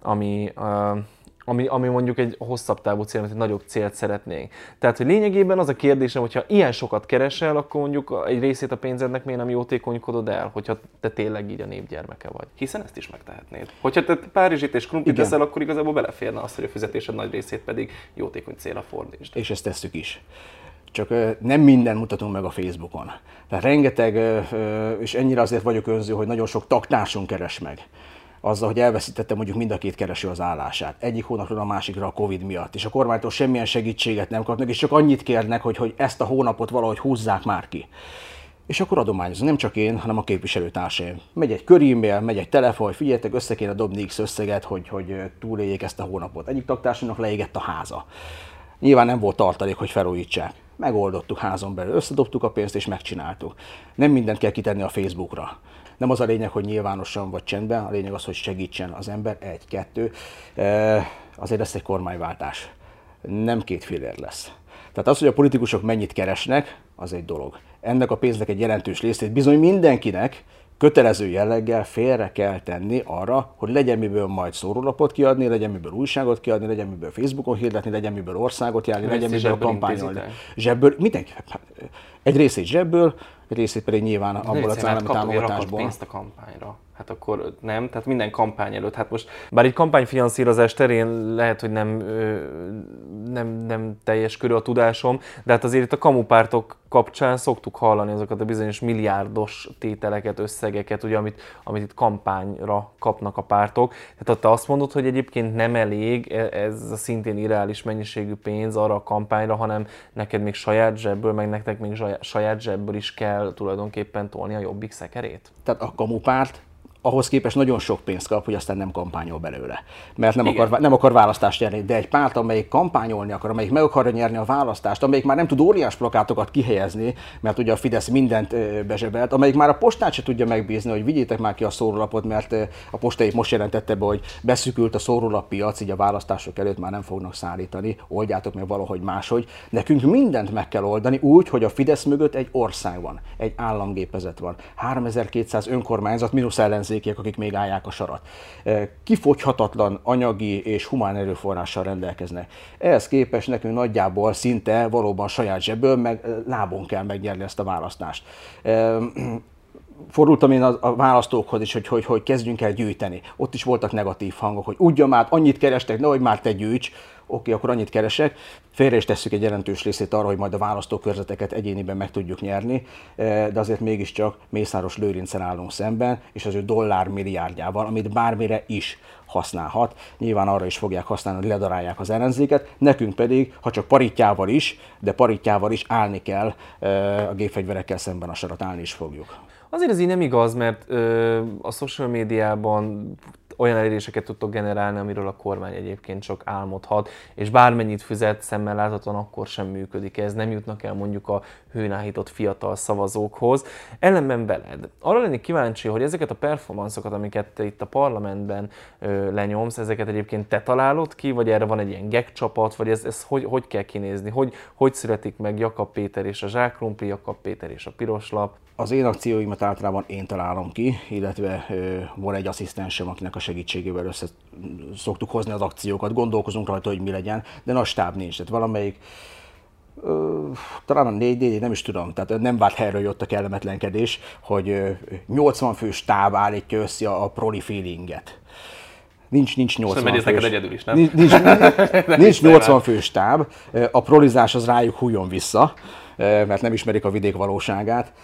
ami mondjuk egy hosszabb távú cél, egy nagyobb célt szeretnénk. Tehát, hogy lényegében az a kérdésem, hogyha ilyen sokat keresel, akkor mondjuk egy részét a pénzednek miért nem jótékonykodod el, hogyha te tényleg így a népgyermeke vagy. Hiszen ezt is megtehetnéd. Hogyha te Párizsit és krumplit teszel, akkor igazából beleférne az, hogy a fizetésed nagy részét pedig jótékony célra fordítsd. És ezt tesszük is. Csak nem minden mutatunk meg a Facebookon. Tehát rengeteg, és ennyire azért vagyok önző, hogy nagyon sok taktársunk keres meg. Azzal, hogy elveszítette mondjuk mind a 2 kereső az állását. Egyik hónapról a másikra a Covid miatt. És a kormánytól semmilyen segítséget nem kapnak, és csak annyit kérnek, hogy ezt a hónapot valahogy húzzák már ki. És akkor adományozom, nem csak én, hanem a képviselőtársaim. Megy egy körímél, megy egy telefon, figyeljetek, össze kéne dobni X összeget, hogy túléljék ezt a hónapot. Egyik taktársunknak leégett a háza. Nyilván nem volt tartalék, hogy felújítsák. Megoldottuk házon belül, összedobtuk a pénzt és megcsináltuk. Nem mindent kell kitenni a Facebookra. Nem az a lényeg, hogy nyilvánosan vagy csendben, a lényeg az, hogy segítsen az ember. 1, 2. Azért lesz egy kormányváltás. Nem 2 fillér lesz. Tehát az, hogy a politikusok mennyit keresnek, az egy dolog. Ennek a pénznek egy jelentős részét bizony mindenkinek kötelező jelleggel félre kell tenni arra, hogy legyen miből majd szórólapot kiadni, legyen miből újságot kiadni, legyen miből Facebookon hirdetni, legyen miből országot járni, legyen miből kampányolni. Zsebből, mindenki. Egy részét zsebből, egy részét pedig nyilván abból az állami támogatásból. Pénzt a kampányra. Hát akkor nem, tehát minden kampány előtt. Hát most, bár egy kampányfinanszírozás terén lehet, hogy nem teljes körű a tudásom, de hát azért itt a kamupártok kapcsán szoktuk hallani azokat a bizonyos milliárdos tételeket, összegeket, ugye, amit itt kampányra kapnak a pártok. Tehát te azt mondod, hogy egyébként nem elég ez a szintén irreális mennyiségű pénz arra a kampányra, hanem neked még saját zsebből, meg nektek még saját zsebből is kell tulajdonképpen tolni a Jobbik szekerét? Tehát a kamupárt ahhoz képest nagyon sok pénzt kap, hogy aztán nem kampányol belőle. Mert nem akar választást nyerni. De egy párt, amelyik kampányolni akar, amelyik meg akarja nyerni a választást, amelyik már nem tud óriás plakátokat kihelyezni, mert ugye a Fidesz mindent bezsebelt, amelyik már a postát se tudja megbízni, hogy vigyétek már ki a szórólapot, mert a postáig most jelentette be, hogy beszűkült a szórólappiac, így a választások előtt már nem fognak szállítani, oldjátok meg valahogy máshogy. Nekünk mindent meg kell oldani úgy, hogy a Fidesz mögött egy ország van, egy államgépezet van, 3200 önkormányzat, mínusz ellenzék ellenzékiek, akik még állják a sarat. Kifogyhatatlan anyagi és humán erőforrással rendelkeznek. Ehhez képest nekünk nagyjából szinte valóban saját zsebből, meg lábon kell megnyerni ezt a választást. Fordultam én a választókhoz is, hogy kezdjünk el gyűjteni. Ott is voltak negatív hangok, hogy ugyan már annyit kerestek, nehogy már te gyűjts. Oké, akkor annyit keresek. Félre is tesszük egy jelentős részét arra, hogy majd a választókörzeteket egyéniben meg tudjuk nyerni, de azért mégiscsak Mészáros Lőrinccel állunk szemben, és az ő dollármilliárdjával, amit bármire is használhat. Nyilván arra is fogják használni, hogy ledarálják az ellenzéket, nekünk pedig, ha csak parittyával is, de parittyával is állni kell a gépfegyverekkel szemben, a sarat állni is fogjuk. Azért ez így nem igaz, mert a social médiában olyan eléréseket tudtok generálni, amiről a kormány egyébként csak álmodhat, és bármennyit fizet, szemmel láthatóan akkor sem működik ez, nem jutnak el mondjuk a hőnáhított fiatal szavazókhoz. Ellenben veled. Arra lennék kíváncsi, hogy ezeket a performanszokat, amiket te itt a parlamentben lenyomsz, ezeket egyébként te találod ki, vagy erre van egy ilyen gag csapat, vagy ez hogy kell kinézni? Hogy születik meg Jakab Péter és a zsákkrumpli, Jakab Péter és a piroslap? Az én akcióimat általában én találom ki, illetve van egy asszisztensem, akinek a segítségével össze szoktuk hozni az akciókat, gondolkozunk rajta, hogy mi legyen, de nagy stáb nincs. Tehát valamelyik, talán a 4D, nem is tudom, tehát nem vált helyről jött a kellemetlenkedés, hogy 80 fő stáb állítja össze a proli feelinget. Nincs 80 fős. Egyedül is, nem? Nincs 80 fős stáb, a prolizás az rájuk hújjon vissza, mert nem ismerik a vidék valóságát.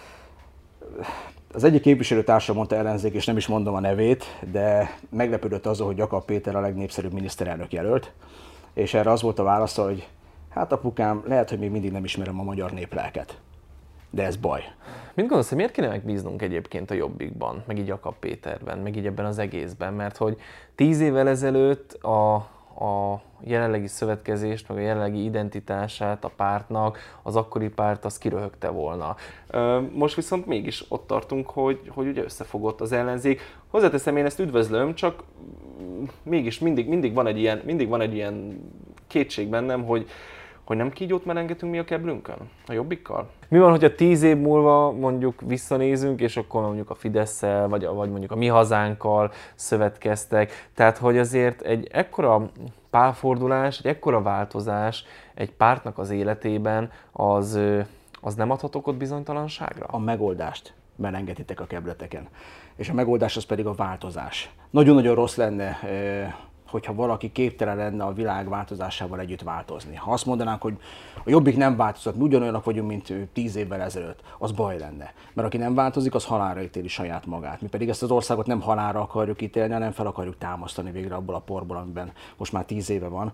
Az egyik képviselőtársam mondta, ellenzék, és nem is mondom a nevét, de meglepődött azon, hogy Jakab Péter a legnépszerűbb miniszterelnök jelölt, és erre az volt a válasza, hogy hát apukám, lehet, hogy még mindig nem ismerem a magyar néplelket, de ez baj. Mit gondolsz, hogy miért kéne megbíznunk egyébként a Jobbikban, meg így Jakab Péterben, meg így ebben az egészben? Mert hogy 10 évvel ezelőtt a jelenlegi szövetkezést, meg a jelenlegi identitását a pártnak, az akkori párt az kiröhögte volna. Most viszont mégis ott tartunk, hogy ugye összefogott az ellenzék. Hozzáteszem, én ezt üdvözlöm, csak mégis mindig van egy ilyen kétség bennem, hogy nem kígyót merengetünk mi a keblünkön, a Jobbikkal? Mi van, hogyha 10 év múlva mondjuk visszanézünk, és akkor mondjuk a Fidesszel, vagy mondjuk a Mi Hazánkkal szövetkeztek. Tehát, hogy azért egy ekkora pálfordulás, egy ekkora változás egy pártnak az életében, az nem adhat okot bizonytalanságra? A megoldást merengetitek a kebleteken. És a megoldás az pedig a változás. Nagyon-nagyon rossz lenne, hogyha valaki képtelen lenne a világ változásával együtt változni. Ha azt mondanánk, hogy a Jobbik nem változott, mi ugyanolyanok vagyunk, mint 10 évvel ezelőtt, az baj lenne. Mert aki nem változik, az halálra ítéli saját magát. Mi pedig ezt az országot nem halálra akarjuk ítélni, hanem fel akarjuk támasztani végre abból a porból, amiben most már 10 éve van.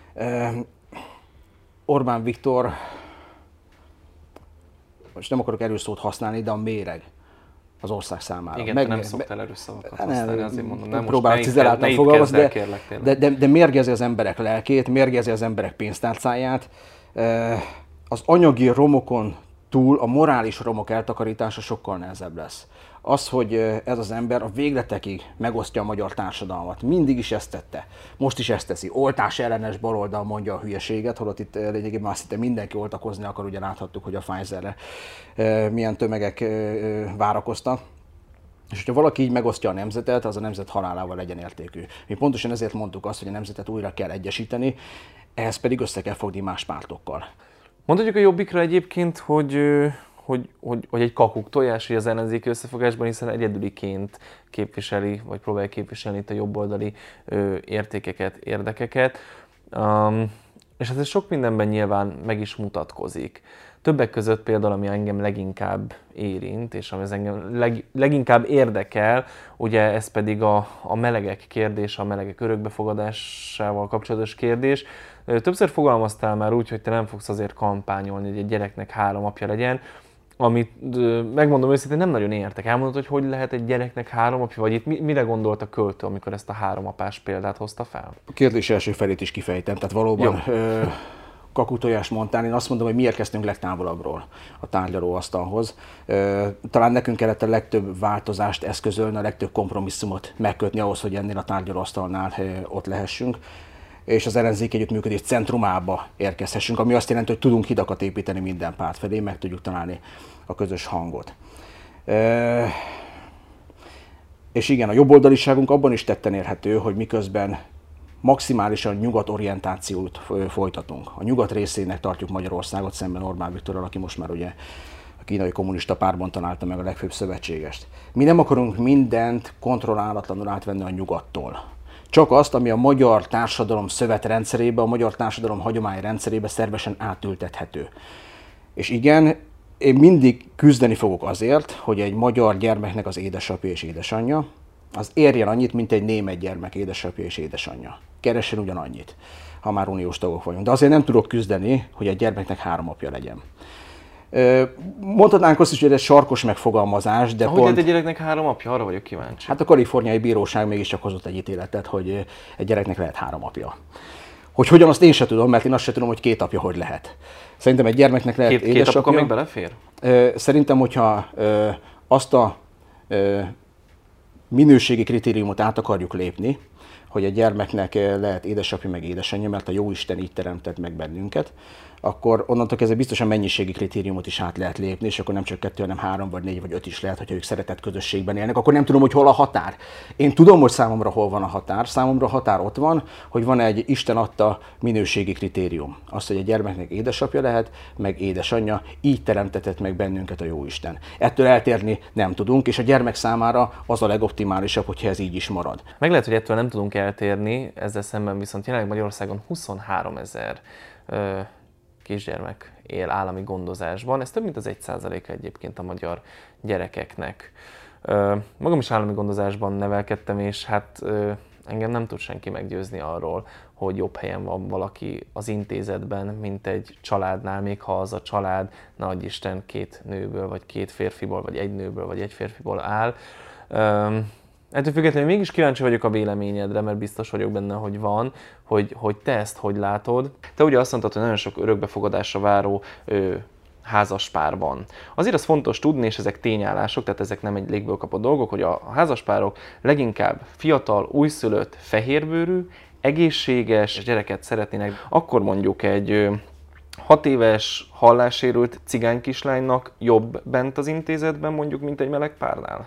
Orbán Viktor, most nem akarok erős szót használni, de a méreg az ország számára. Igen, nem szoktál erős szavakat használni, azért mondom, nem próbálok cizeláltan fogalmazni, de mérgezi az emberek lelkét, mérgezi az emberek pénztárcáját. Az anyagi romokon túl a morális romok eltakarítása sokkal nehezebb lesz. Az, hogy ez az ember a végletekig megosztja a magyar társadalmat. Mindig is ezt tette. Most is ezt teszi. Oltás ellenes baloldal mondja a hülyeséget, holott itt lényegében már szinte mindenki oltakozni akar, ugye láthattuk, hogy a Pfizerre milyen tömegek várakoztak. És hogyha valaki így megosztja a nemzetet, az a nemzet halálával legyen értékű. Mi pontosan ezért mondtuk azt, hogy a nemzetet újra kell egyesíteni, ehhez pedig össze kell fogni más pártokkal. Mondhatjuk a Jobbikra egyébként, hogy egy kakuk tojás, hogy az ellenzéki összefogásban, hiszen egyedüliként képviseli, vagy próbálja képviselni itt a jobboldali értékeket, érdekeket. És ez sok mindenben nyilván meg is mutatkozik. Többek között például, ami engem leginkább érint, és ami engem leginkább érdekel, ugye ez pedig a melegek kérdése, a melegek örökbefogadásával kapcsolatos kérdés. Többször fogalmaztál már úgy, hogy te nem fogsz azért kampányolni, hogy egy gyereknek 3 apja legyen, amit megmondom őszintén, nem nagyon értek. Elmondod, hogy lehet egy gyereknek 3 apja, vagy itt mire gondolt a költő, amikor ezt a 3 apás példát hozta fel? A kérdés első felét is kifejtem, tehát valóban kakutojás mondtál, én azt mondom, hogy miért kezdtünk legtávolabbról a tárgyalóasztalhoz. Talán nekünk kellett a legtöbb változást eszközölni, a legtöbb kompromisszumot megkötni ahhoz, hogy ennél a tárgyalóasztalnál ott lehessünk, és az ellenzék együttműködés centrumába érkezhessünk, ami azt jelenti, hogy tudunk hidakat építeni minden párt felé, meg tudjuk találni a közös hangot. És igen, a jobboldaliságunk abban is tetten érhető, hogy miközben maximálisan nyugatorientációt folytatunk. A nyugat részének tartjuk Magyarországot szemben Orbán Viktorral, aki most már ugye a kínai kommunista pártban találta meg a legfőbb szövetségest. Mi nem akarunk mindent kontrollálatlanul átvenni a nyugattól. Csak azt, ami a magyar társadalom szövetrendszerébe, a magyar társadalom hagyományrendszerébe szervesen átültethető. És igen, én mindig küzdeni fogok azért, hogy egy magyar gyermeknek az édesapja és édesanyja az érjen annyit, mint egy német gyermek édesapja és édesanyja. Keressen ugyanannyit, ha már uniós tagok vagyunk. De azért nem tudok küzdeni, hogy egy gyermeknek 3 apja legyen. Mondhatnánk azt is, hogy ez egy sarkos megfogalmazás, de Hogy pont... lehet egy gyereknek 3 apja? Arra vagyok kíváncsi. Hát a kaliforniai bíróság mégiscsak hozott egy ítéletet, hogy egy gyereknek lehet 3 apja. Hogy hogyan, azt én sem tudom, mert én azt sem tudom, hogy 2 apja hogy lehet. Szerintem egy gyermeknek lehet édesapja. 2 apuka még belefér? Szerintem, hogyha azt a minőségi kritériumot át akarjuk lépni, hogy a gyermeknek lehet édesapja meg édesanyja, mert a Jóisten így teremtett meg bennünket, akkor onnantól kezdve biztosan mennyiségi kritériumot is át lehet lépni, és akkor nem csak 2, hanem 3, vagy 4, vagy 5 is lehet, hogyha ők szeretett közösségben élnek, akkor nem tudom, hogy hol a határ. Én tudom, hogy számomra hol van a határ. Számomra a határ ott van, hogy van egy Isten adta minőségi kritérium. Az, hogy a gyermeknek édesapja lehet, meg édesanyja, így teremtetett meg bennünket a Jóisten. Ettől eltérni nem tudunk, és a gyermek számára az a legoptimálisabb, hogyha ez így is marad. Meg lehet, hogy ettől nem tudunk eltérni, ezzel szemben viszont jelenleg Magyarországon 23 000 kisgyermek él állami gondozásban. Ez több mint az 1%-a egyébként a magyar gyerekeknek. Magam is állami gondozásban nevelkedtem, és hát engem nem tud senki meggyőzni arról, hogy jobb helyen van valaki az intézetben, mint egy családnál, még ha az a család, ne adj Isten, 2 nőből, vagy 2 férfiból, vagy 1 nőből, vagy 1 férfiból áll. Ettől függetlenül mégis kíváncsi vagyok a véleményedre, mert biztos vagyok benne, hogy van, hogy te ezt hogy látod. Te ugye azt mondtad, hogy nagyon sok örökbefogadásra váró házaspár van. Azért az fontos tudni, és ezek tényállások, tehát ezek nem egy légből kapott dolgok, hogy a házaspárok leginkább fiatal, újszülött, fehérbőrű, egészséges gyereket szeretnének. Akkor mondjuk egy 6 éves hallássérült cigány kislánynak jobb bent az intézetben, mondjuk, mint egy meleg párnál?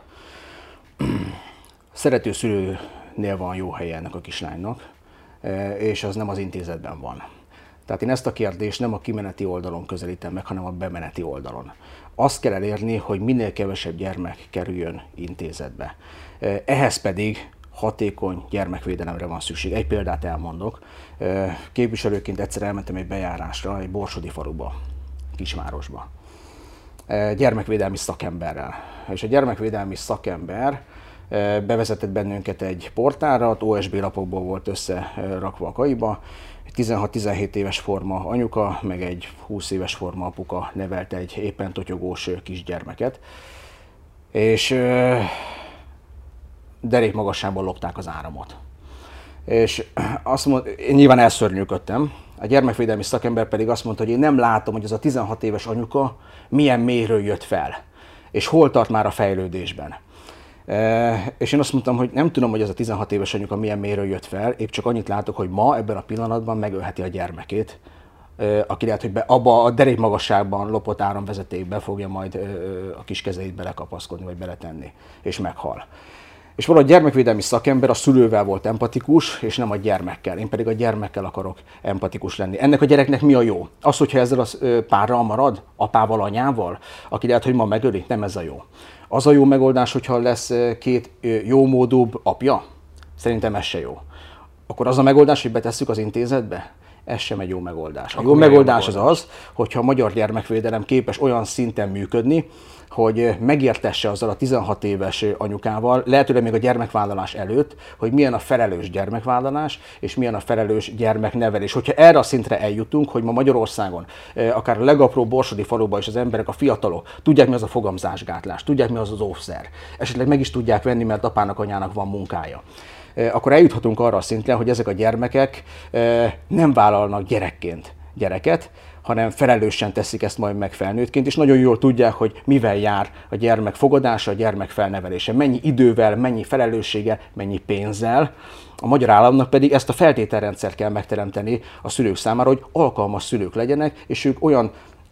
Szerető szülőnél van jó helye ennek a kislánynak, és az nem az intézetben van. Tehát én ezt a kérdést nem a kimeneti oldalon közelítem meg, hanem a bemeneti oldalon. Azt kell elérni, hogy minél kevesebb gyermek kerüljön intézetbe. Ehhez pedig hatékony gyermekvédelemre van szükség. Egy példát elmondok. Képviselőként egyszer elmentem egy bejárásra, egy borsodi faluba, kisvárosba. Gyermekvédelmi szakemberrel. És a gyermekvédelmi szakember bevezetett bennünket egy portálra, OSB lapokból volt összerakva a kaiba. 16-17 éves forma anyuka, meg egy 20 éves forma apuka nevelte egy éppen totyogós kisgyermeket. És derék magasságban lopták az áramot. És azt mondta, én nyilván elszörnyűködtem, a gyermekvédelmi szakember pedig azt mondta, hogy én nem látom, hogy ez a 16 éves anyuka milyen mélyről jött fel, és hol tart már a fejlődésben. És én azt mondtam, hogy nem tudom, hogy ez a 16 éves anyuka milyen mélyről jött fel, épp csak annyit látok, hogy ma ebben a pillanatban megölheti a gyermekét, aki lehet, hogy abba a derék magasságban lopott áramvezetékbe fogja majd a kis kezeit belekapaszkodni, vagy beletenni, és meghal. És valahogy a gyermekvédelmi szakember a szülővel volt empatikus, és nem a gyermekkel. Én pedig a gyermekkel akarok empatikus lenni. Ennek a gyereknek mi a jó? Az, hogyha ezzel a párral marad, apával, anyával, aki lehet, hogy ma megöli, nem ez a jó. Az a jó megoldás, hogyha lesz 2 jómódúbb apja? Szerintem ez se jó. Akkor az a megoldás, hogy betesszük az intézetbe? Ez sem egy jó megoldás. A jó megoldás az, hogyha a magyar gyermekvédelem képes olyan szinten működni, hogy megértesse azzal a 16 éves anyukával, lehetőleg még a gyermekvállalás előtt, hogy milyen a felelős gyermekvállalás, és milyen a felelős gyermeknevelés. Hogyha erre a szintre eljutunk, hogy ma Magyarországon, akár a legapróbb borsodi faluban is az emberek, a fiatalok tudják, mi az a fogamzásgátlás, tudják, mi az az óvszer, esetleg meg is tudják venni, mert apának, anyának van munkája, akkor eljuthatunk arra a szintre, hogy ezek a gyermekek nem vállalnak gyerekként gyereket, hanem felelősen teszik ezt majd meg felnőttként, és nagyon jól tudják, hogy mivel jár a gyermek fogadása, a gyermek felnevelése, mennyi idővel, mennyi felelősséggel, mennyi pénzzel. A magyar államnak pedig ezt a feltételrendszert kell megteremteni a szülők számára, hogy alkalmas szülők legyenek, és ők olyan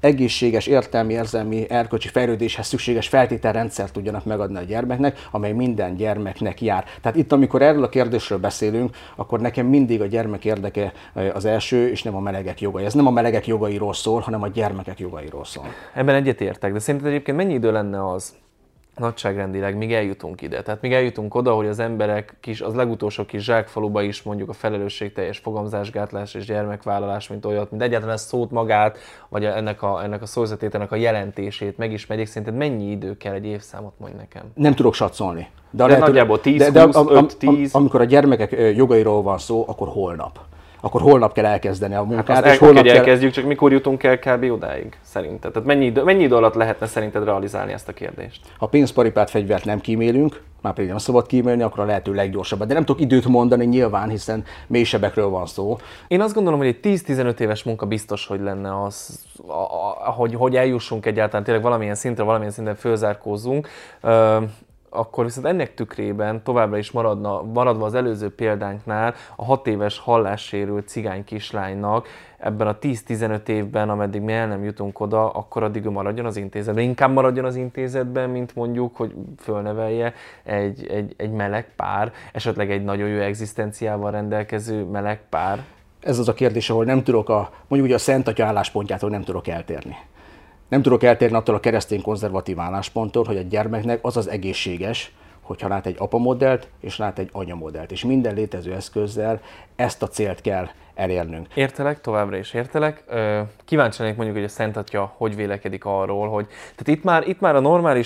egészséges, értelmi, érzelmi, erkölcsi fejlődéshez szükséges feltételrendszert tudjanak megadni a gyermeknek, amely minden gyermeknek jár. Tehát itt, amikor erről a kérdésről beszélünk, akkor nekem mindig a gyermek érdeke az első, és nem a melegek jogai. Ez nem a melegek jogairól szól, hanem a gyermekek jogairól szól. Ebben egyetértek, de szerinted egyébként mennyi idő lenne az nagyságrendileg, míg eljutunk ide? Tehát míg eljutunk oda, hogy az emberek az legutolsó kis zsákfaluba is mondjuk a felelősségteljes fogamzásgátlás és gyermekvállalás, mint olyat, mint egyáltalán ezt szót magát, vagy ennek a szózatételnek a jelentését megismerjék. Szerinted mennyi idő kell, egy évszámot mondj nekem? Nem tudok satszolni. De nagyjából 10, 20, 5, 10. Amikor a gyermekek jogairól van szó, akkor holnap. Akkor holnap kell elkezdeni a munkát. Hát holnap elkezdjük, csak mikor jutunk el kb. Odáig szerinted? Tehát mennyi idő alatt lehetne szerinted realizálni ezt a kérdést? Ha pénzparipát, fegyvert nem kímélünk, már pedig nem szabad kímélni, akkor a lehető leggyorsabban. De nem tudok időt mondani nyilván, hiszen mélysebekről van szó. Én azt gondolom, hogy egy 10-15 éves munka biztos, hogy lenne az, hogy eljussunk egyáltalán tényleg valamilyen szinten fölzárkózzunk. Akkor viszont ennek tükrében továbbra is maradva az előző példánknál a 6 éves hallássérült cigány kislánynak ebben a 10-15 évben, ameddig mi el nem jutunk oda, akkor addig ő maradjon az intézetben. Inkább maradjon az intézetben, mint mondjuk, hogy fölnevelje egy meleg pár, esetleg egy nagyon jó egzisztenciával rendelkező meleg pár. Ez az a kérdés, ahol nem tudok mondjuk ugye a Szent Atya álláspontjától nem tudok eltérni. Nem tudok eltérni attól a keresztény konzervatív állásponttól, hogy a gyermeknek az az egészséges, hogyha lát egy apamodellt és lát egy anyamodellt. És minden létező eszközzel ezt a célt kell elérnünk. Értelek, továbbra is értelek. Kíváncsi lennék mondjuk, hogy a Szent Atya hogy vélekedik arról, hogy tehát itt már a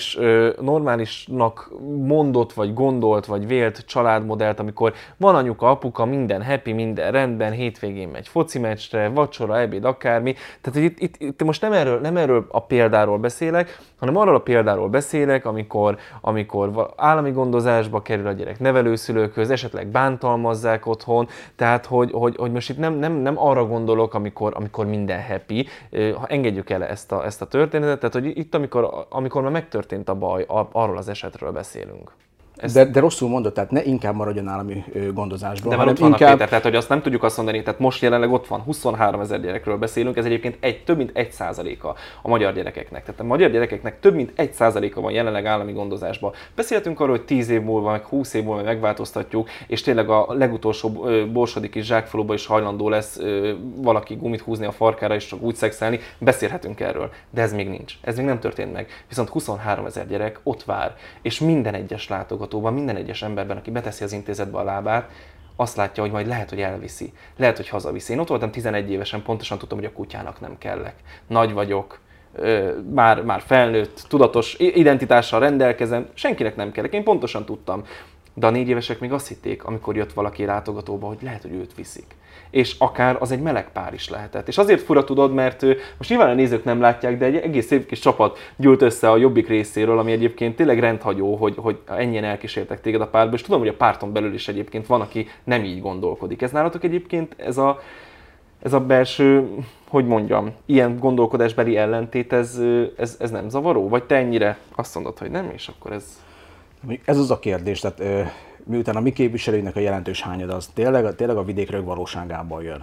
normálisnak mondott, vagy gondolt, vagy vélt családmodellt, amikor van anyuka, apuka, minden happy, minden rendben, hétvégén megy foci meccsre, vacsora, ebéd, akármi. Tehát, hogy itt most nem erről a példáról beszélek, hanem arról a példáról beszélek, amikor állami gondozásba kerül a gyerek nevelőszülőkhöz, esetleg bántalmazzák otthon, tehát hogy most itt nem arra gondolok, amikor minden happy, engedjük el ezt a történetet, tehát hogy itt, amikor már megtörtént a baj, arról az esetről beszélünk. De rosszul mondod, tehát ne inkább maradjon állami gondozásban. De már ott van a Péter, tehát hogy azt nem tudjuk azt mondani, tehát most jelenleg ott van, 23 000 gyerekről beszélünk, ez egyébként több mint 1%-a a magyar gyerekeknek. Tehát a magyar gyerekeknek több mint 1%-a van jelenleg állami gondozásban. Beszéltünk arról, hogy 10 év múlva, meg 20 év múlva megváltoztatjuk, és tényleg a legutolsó borsodi kis zsákfaluba is hajlandó lesz valaki gumit húzni a farkára és csak úgy szexelni. Beszélhetünk erről, de ez még nincs. Ez még nem történt meg. Viszont 23 000 gyerek ott vár, és minden egyes látogató, minden egyes emberben, aki beteszi az intézetbe a lábát, azt látja, hogy majd lehet, hogy elviszi, lehet, hogy hazaviszi. Én ott voltam 11 évesen, pontosan tudtam, hogy a kutyának nem kellek. Nagy vagyok, már felnőtt, tudatos identitással rendelkezem, senkinek nem kellek, én pontosan tudtam. De a 4 évesek még azt hitték, amikor jött valaki látogatóba, hogy lehet, hogy őt viszik. És akár az egy meleg pár is lehetett. És azért fura tudod, mert most nyilván a nézők nem látják, de egy egész szép kis csapat gyűlt össze a Jobbik részéről, ami egyébként tényleg rendhagyó, hogy ennyien elkísértek téged a pártba, és tudom, hogy a párton belül is egyébként van, aki nem így gondolkodik. Ez nálatok egyébként ez a belső, hogy mondjam, ilyen gondolkodásbeli ellentét, ez nem zavaró? Vagy te ennyire azt mondod, hogy nem, és akkor ez... Ez az a kérdés, tehát miután a mi képviselőinek a jelentős hányad az tényleg a vidékről valóságában jön.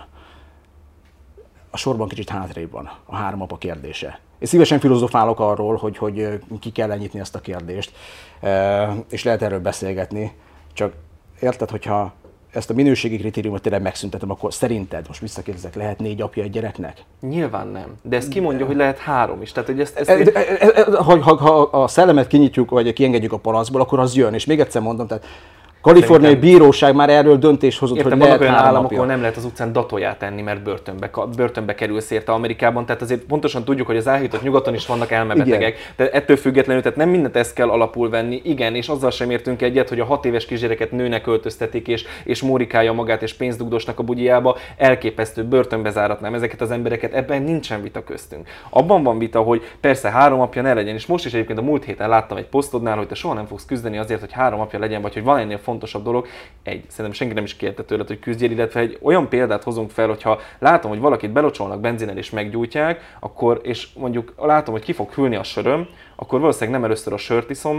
A sorban kicsit hátrébb van a 3 apa kérdése. Én szívesen filozofálok arról, hogy ki kell lenyitni ezt a kérdést, és lehet erről beszélgetni, csak érted, hogyha ezt a minőségi kritériumot tényleg megszüntetem, akkor szerinted, most visszakérdezek, lehet 4 apja egy gyereknek? Nyilván nem, de ezt kimondja, hogy lehet 3 is. Tehát, hogy ha a szellemet kinyitjuk, vagy kiengedjük a palaszból, akkor az jön. És még egyszer mondom, tehát kaliforniai bíróság már erről döntés hozott, hogy lehet olyan 3 államok, apja. ahol nem lehet az utcán datóját enni, mert börtönbe kerülsz érte Amerikában, tehát azért pontosan tudjuk, hogy az elhított nyugaton is vannak elmebetegek, de ettől függetlenül, tehát nem mindent ezt kell alapul venni, igen, és azzal sem értünk egyet, hogy a 6 éves kisgyereket nőnek öltöztetik, és mórikálja magát, és pénzt dugdosnak a bugyjába, elképesztő, börtönbe záratnám ezeket az embereket, ebben nincsen vita köztünk. Abban van vita, hogy persze 3 apja ne legyen, és most is egyébként a múlt héten láttam egy posztodnál, hogy te soha nem fogsz küzdeni azért, hogy 3 apja legyen, vagy hogy van ennél fontosabb dolog. Szerintem senki nem is kérte tőled, hogy küzdjél, illetve egy olyan példát hozunk fel, hogyha látom, hogy valakit belocsolnak benzinen és meggyújtják, akkor, és mondjuk látom, hogy ki fog hűlni a söröm, akkor valószínűleg nem először a sört iszom meg,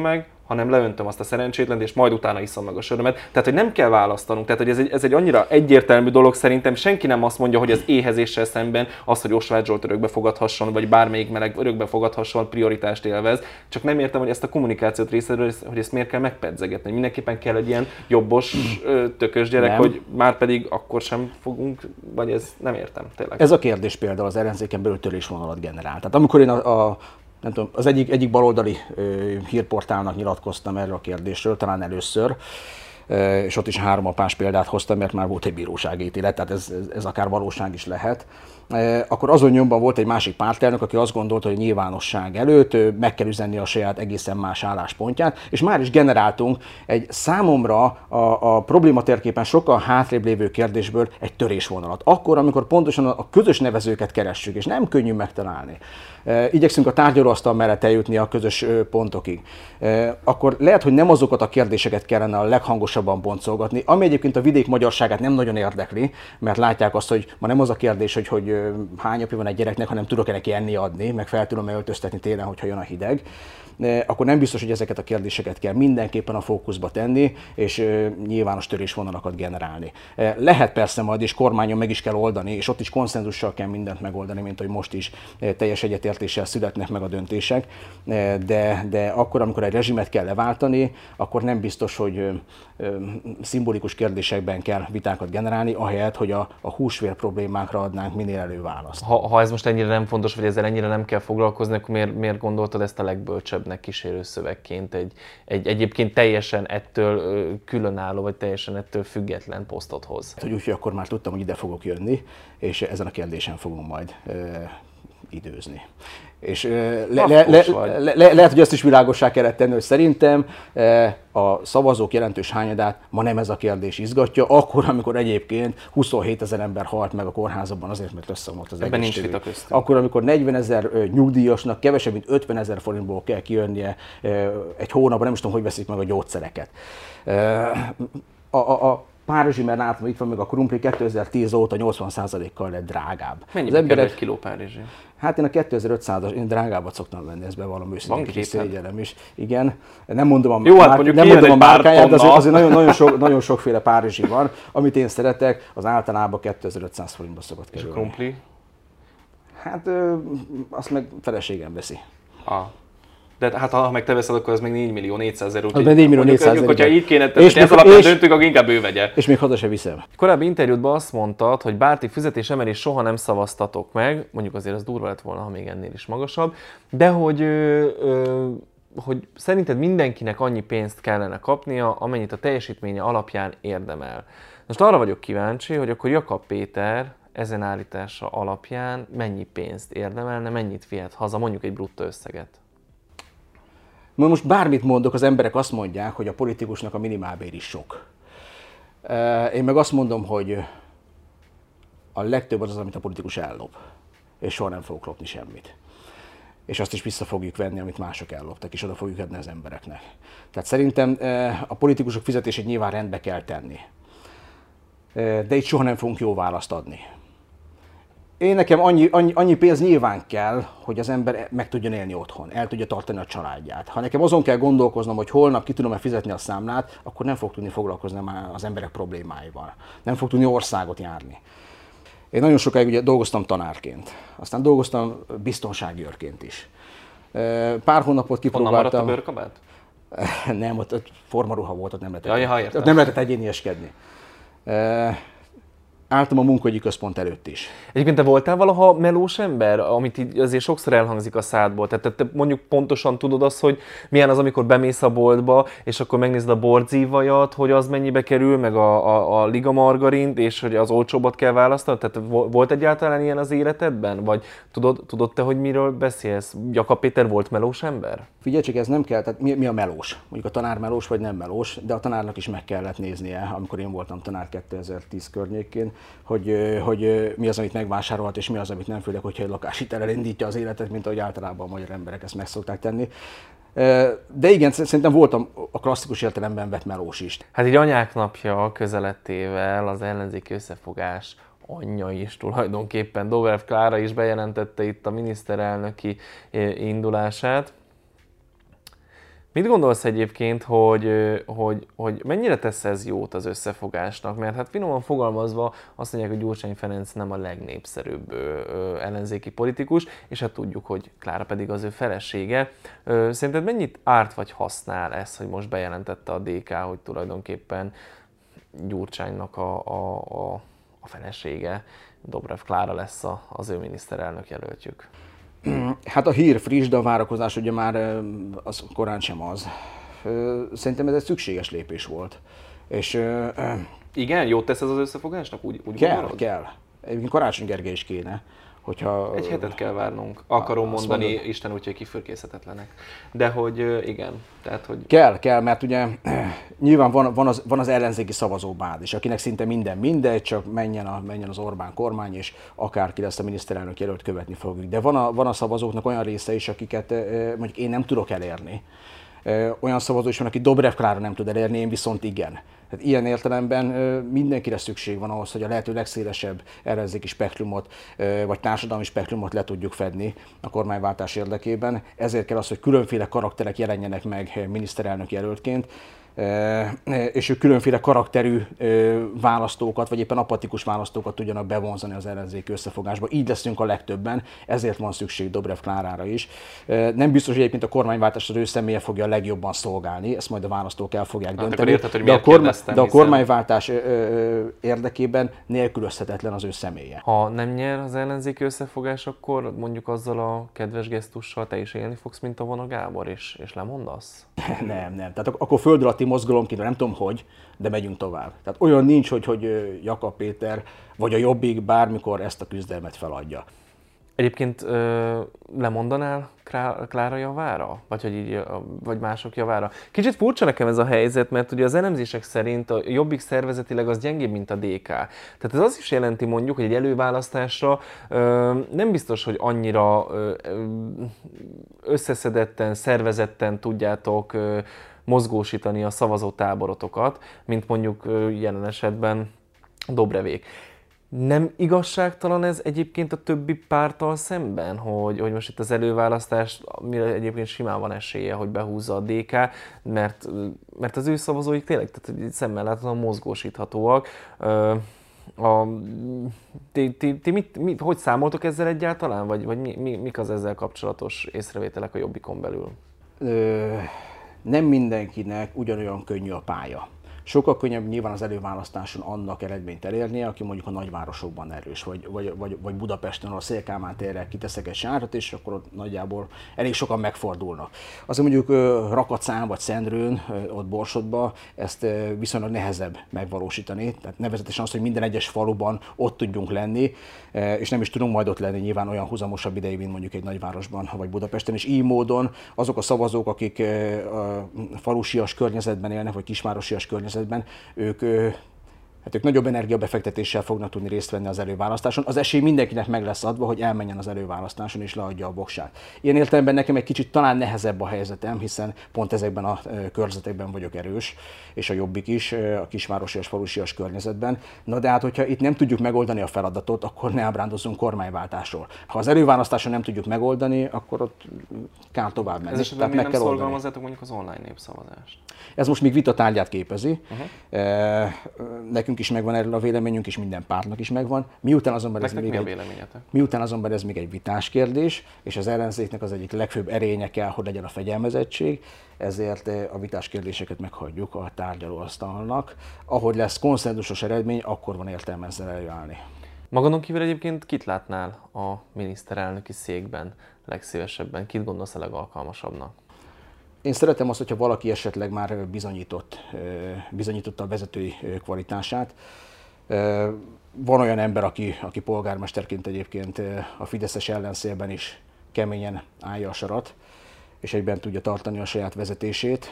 hanem leöntöm azt a szerencsétlent, és majd utána iszom meg a sörömet. Tehát, hogy nem kell választanunk. Tehát, hogy ez egy annyira egyértelmű dolog szerintem. Senki nem azt mondja, hogy az éhezéssel szemben az, hogy Osváth Zsolt örökbe fogadhasson, vagy bármelyik meleg örökbe fogadhasson, prioritást élvez. Csak nem értem, hogy ezt a kommunikációt részéről, hogy ezt miért kell megpedzegetni. Mindenképpen kell egy ilyen jobbos, tökös gyerek, nem. Hogy már pedig akkor sem fogunk, vagy ez nem értem tényleg. Ez a kérdés például az ellenzéken belül törésvonalat generál. Tehát amikor én nem tudom, az egyik baloldali hírportálnak nyilatkoztam erről a kérdésről, talán először, és ott is 3 apás példát hoztam, mert már volt egy bíróságítélet, tehát ez akár valóság is lehet. Akkor azon nyomban volt egy másik pártelnök, aki azt gondolta, hogy nyilvánosság előtt meg kell üzenni a saját egészen más álláspontját, és már is generáltunk egy számomra a problématérképen sokkal hátrébb lévő kérdésből egy törésvonalat. Akkor, amikor pontosan a közös nevezőket keressük, és nem könnyű megtalálni. Igyekszünk a tárgyalóasztal mellett eljutni a közös pontokig. Akkor lehet, hogy nem azokat a kérdéseket kellene a leghangosabban boncolgatni, ami egyébként a vidék magyarságát nem nagyon érdekli, mert látják azt, hogy ma nem az a kérdés, hogy hány apja van egy gyereknek, hanem tudok-e neki enni adni, meg fel tudom öltöztetni télen, hogyha jön a hideg. Akkor nem biztos, hogy ezeket a kérdéseket kell mindenképpen a fókuszba tenni, és nyilvános törésvonalakat generálni. Lehet persze majd, és kormányon meg is kell oldani, és ott is konszenzussal kell mindent megoldani, mint hogy most is teljes egyetértéssel születnek meg a döntések, de akkor, amikor egy rezsimet kell leváltani, akkor nem biztos, hogy szimbolikus kérdésekben kell vitákat generálni, ahelyett, hogy a húsvér problémákra adnánk minél előbb választ. Ha ez most ennyire nem fontos, vagy ezzel ennyire nem kell foglalkozni, akkor miért gondoltad ezt a legbölcsebbnek kísérő szövegként egy egyébként teljesen ettől különálló, vagy teljesen ettől független posztot hoz? Úgyhogy akkor már tudtam, hogy ide fogok jönni, és ezen a kérdésen fogom majd időzni. És lehet, hogy azt is világossá kellett tenni, hogy szerintem a szavazók jelentős hányadát ma nem ez a kérdés izgatja, akkor, amikor egyébként 27 000 ember halt meg a kórházakban azért, mert összeomlott az egészségügy. Akkor, amikor 40 000 nyugdíjasnak kevesebb, mint 50 000 forintból kell kijönnie egy hónapban, nem is tudom, hogy veszik meg a gyógyszereket. A párizsi, mert látom, itt van még a krumpli, 2010 óta 80%-kal lett drágább. Mennyibe kerül egy kiló párizsi? Hát én a 2500-as, én drágábbat szoktam venni, ezt bevallom őszintén, kicsit szégyellem is. Igen, nem mondom a, márkáját, de azért nagyon sokféle párizsi van. Amit én szeretek, az általában 2500 forintba szokott kerülni. És a krumpli? Hát azt meg feleségem veszi. De hát ha meg te veszed, akkor ez még 4.400.000. Úgyhogy 4.400.000. Hogyha így kéne, és ez alapján döntünk, akkor inkább ő vegye. És még haza se viszem. Korábbi interjútban azt mondtad, hogy bárti fizetésemelést soha nem szavaztatok meg, mondjuk azért az durva lett volna, ha még ennél is magasabb, de hogy szerinted mindenkinek annyi pénzt kellene kapnia, amennyit a teljesítménye alapján érdemel. Most arra vagyok kíváncsi, hogy akkor Jakab Péter ezen állítása alapján mennyi pénzt érdemelne, mennyit vihet haza, mondjuk egy bruttó összeget. Most bármit mondok, az emberek azt mondják, hogy a politikusnak a minimálbér is sok. Én meg azt mondom, hogy a legtöbb az, amit a politikus ellop, és soha nem fogok lopni semmit. És azt is vissza fogjuk venni, amit mások elloptak, és oda fogjuk adni az embereknek. Tehát szerintem a politikusok fizetését nyilván rendbe kell tenni. De itt soha nem fogunk jó választ adni. Én nekem annyi pénz nyilván kell, hogy az ember meg tudjon élni otthon, el tudja tartani a családját. Ha nekem azon kell gondolkoznom, hogy holnap ki tudom-e fizetni a számlát, akkor nem fog tudni foglalkozni már az emberek problémáival. Nem fog tudni országot járni. Én nagyon sokáig ugye dolgoztam tanárként, aztán dolgoztam biztonsági őrként is. Pár hónapot kipróbáltam. Honnan maradt a bőrkabát? Nem, ott formaruha volt, ott nem lehetett egyénieskedni. Álltam a munkahogyi központ előtt is. Egyébként te voltál valaha melós ember, amit így azért sokszor elhangzik a szádból? Tehát te mondjuk pontosan tudod azt, hogy milyen az, amikor bemész a boltba, és akkor megnézed a bordzívajat, hogy az mennyibe kerül, meg a liga margarint, és hogy az olcsóbbat kell választani? Tehát volt egyáltalán ilyen az életedben? Vagy tudod te, hogy miről beszélsz? Jakab Péter volt melós ember? Figyelj csak, ez nem kell, tehát mi a melós? Mondjuk a tanár melós vagy nem melós, de a tanárnak is meg kellett néznie, amikor én voltam tanár 2010 környékén, hogy mi az, amit megvásárolt, és mi az, amit nem, főleg, hogyha egy lakáshitellel indítja az életet, mint ahogy általában a magyar emberek ezt meg szokták tenni. De igen, szerintem voltam a klasszikus értelemben vett melós is. Hát így anyák napja közelettével az ellenzéki összefogás anyja is tulajdonképpen, Dobrev Klára is bejelentette itt a miniszterelnöki indulását. Mit gondolsz egyébként, hogy mennyire tesz ez jót az összefogásnak? Mert hát finoman fogalmazva azt mondják, hogy Gyurcsány Ferenc nem a legnépszerűbb ellenzéki politikus, és hát tudjuk, hogy Klára pedig az ő felesége. Szerinted mennyit árt vagy használ ez, hogy most bejelentette a DK, hogy tulajdonképpen Gyurcsánynak a felesége, Dobrev Klára lesz az ő miniszterelnök jelöltjük? Hát a hír friss, de a várakozás ugye már az korán sem az. Szerintem ez egy szükséges lépés volt. És Igen, jót tesz ez az összefogásnak? Úgy kell. Egyébként Karácsony Gergely is kéne. Hogyha... Egy hetet kell várnunk. Akarom mondani, mondod? Isten úgy, hogy kifürkészhetetlenek. De hogy igen, tehát hogy... Kell, mert ugye nyilván van az ellenzéki szavazóbád is, akinek szinte minden mindegy, csak menjen az Orbán kormány, és akárki lesz a miniszterelnök jelölt, követni fogjuk. De van a szavazóknak olyan része is, akiket mondjuk én nem tudok elérni. Olyan szavazó is van, aki Dobrev Klára nem tud elérni, én viszont igen. Tehát ilyen értelemben mindenkire szükség van ahhoz, hogy a lehető legszélesebb ellenzéki spektrumot, vagy társadalmi spektrumot le tudjuk fedni a kormányváltás érdekében. Ezért kell az, hogy különféle karakterek jelenjenek meg miniszterelnök jelöltként, és ők különféle karakterű választókat, vagy éppen apatikus választókat tudjanak bevonzani az ellenzéki összefogásba. Így leszünk a legtöbben, ezért van szükség Dobrev Klárára is. Nem biztos, hogy egyébként a kormánywáltás az ő személye fogja a legjobban szolgálni, ezt majd a választók el fogják dönteni. Érted, de a kormányváltás érdekében nélkülözhetetlen az ő személye. Ha nem nyer az ellenzéki összefogás, akkor mondjuk azzal a kedves gesztussal te is élni fogsz, mint a Vona Gábor, és lemondasz? Nem. Tehát akkor föld alatti mozgalomként, nem tudom hogy, de megyünk tovább. Tehát olyan nincs, hogy Jakab Péter vagy a Jobbik bármikor ezt a küzdelmet feladja. Egyébként lemondanál Klára javára? Vagy mások javára? Kicsit furcsa nekem ez a helyzet, mert ugye az elemzések szerint a Jobbik szervezetileg az gyengébb, mint a DK. Tehát ez azt is jelenti mondjuk, hogy egy előválasztásra nem biztos, hogy annyira összeszedetten, szervezetten tudjátok mozgósítani a szavazótáborotokat, mint mondjuk jelen esetben Dobrevék. Nem igazságtalan ez egyébként a többi párttal szemben, hogy most itt az előválasztás, amire egyébként simán van esélye, hogy behúzza a DK, mert az ő szavazóik tényleg tehát szemmel láthatóan mozgósíthatóak. Hogy számoltok ezzel egyáltalán, vagy mik az ezzel kapcsolatos észrevételek a Jobbikon belül? Nem mindenkinek ugyanolyan könnyű a pálya. Sokkal könnyebb nyilván az előválasztáson annak eredményt elérnie, aki mondjuk a nagyvárosokban erős, vagy Budapesten, ahol a Széll Kálmán térre kiteszek egy sárat, és akkor ott nagyjából elég sokan megfordulnak. Azért mondjuk Rakacán vagy Szendrőn, ott Borsodban ezt viszonylag nehezebb megvalósítani. Tehát nevezetesen az, hogy minden egyes faluban ott tudjunk lenni, és nem is tudunk majd ott lenni nyilván olyan húzamosabb ideig, mint mondjuk egy nagyvárosban vagy Budapesten. És így módon azok a szavazók, akik falusias környezetben élnek, vagy kisvárosias környezetben, ők nagyobb energiabefektetéssel fognak tudni részt venni az előválasztáson. Az esély mindenkinek meg lesz adva, hogy elmenjen az előválasztáson és leadja a voksát. Ilyen értelemben nekem egy kicsit talán nehezebb a helyzetem, hiszen pont ezekben a körzetekben vagyok erős, és a Jobbik is, a kisvárosias, falusias környezetben. Na de hát, hogyha itt nem tudjuk megoldani a feladatot, akkor ne ábrándozzunk kormányváltásról. Ha az előválasztáson nem tudjuk megoldani, akkor ott kell tovább menni. Ez esetben miért nem szorgalmazzátok mondjuk az online népszavazást? Ez most még vita tárgyát képezi. Nekünk is megvan erről a véleményünk, és minden pártnak is megvan. Miután azonban ez még egy vitás kérdés, és az ellenzéknek az egyik legfőbb erénye kell, hogy legyen a fegyelmezettség, ezért a vitás kérdéseket meghagyjuk a tárgyalóasztalnak. Ahogy lesz konszenzusos eredmény, akkor van értelme ezzel előállni. Magadon kívül egyébként kit látnál a miniszterelnöki székben legszívesebben? Kit gondolsz a legalkalmasabbnak? Én szeretem azt, hogyha valaki esetleg már bizonyította a vezetői kvalitását. Van olyan ember, aki polgármesterként egyébként a fideszes ellenszélben is keményen állja a sarat, és egyben tudja tartani a saját vezetését.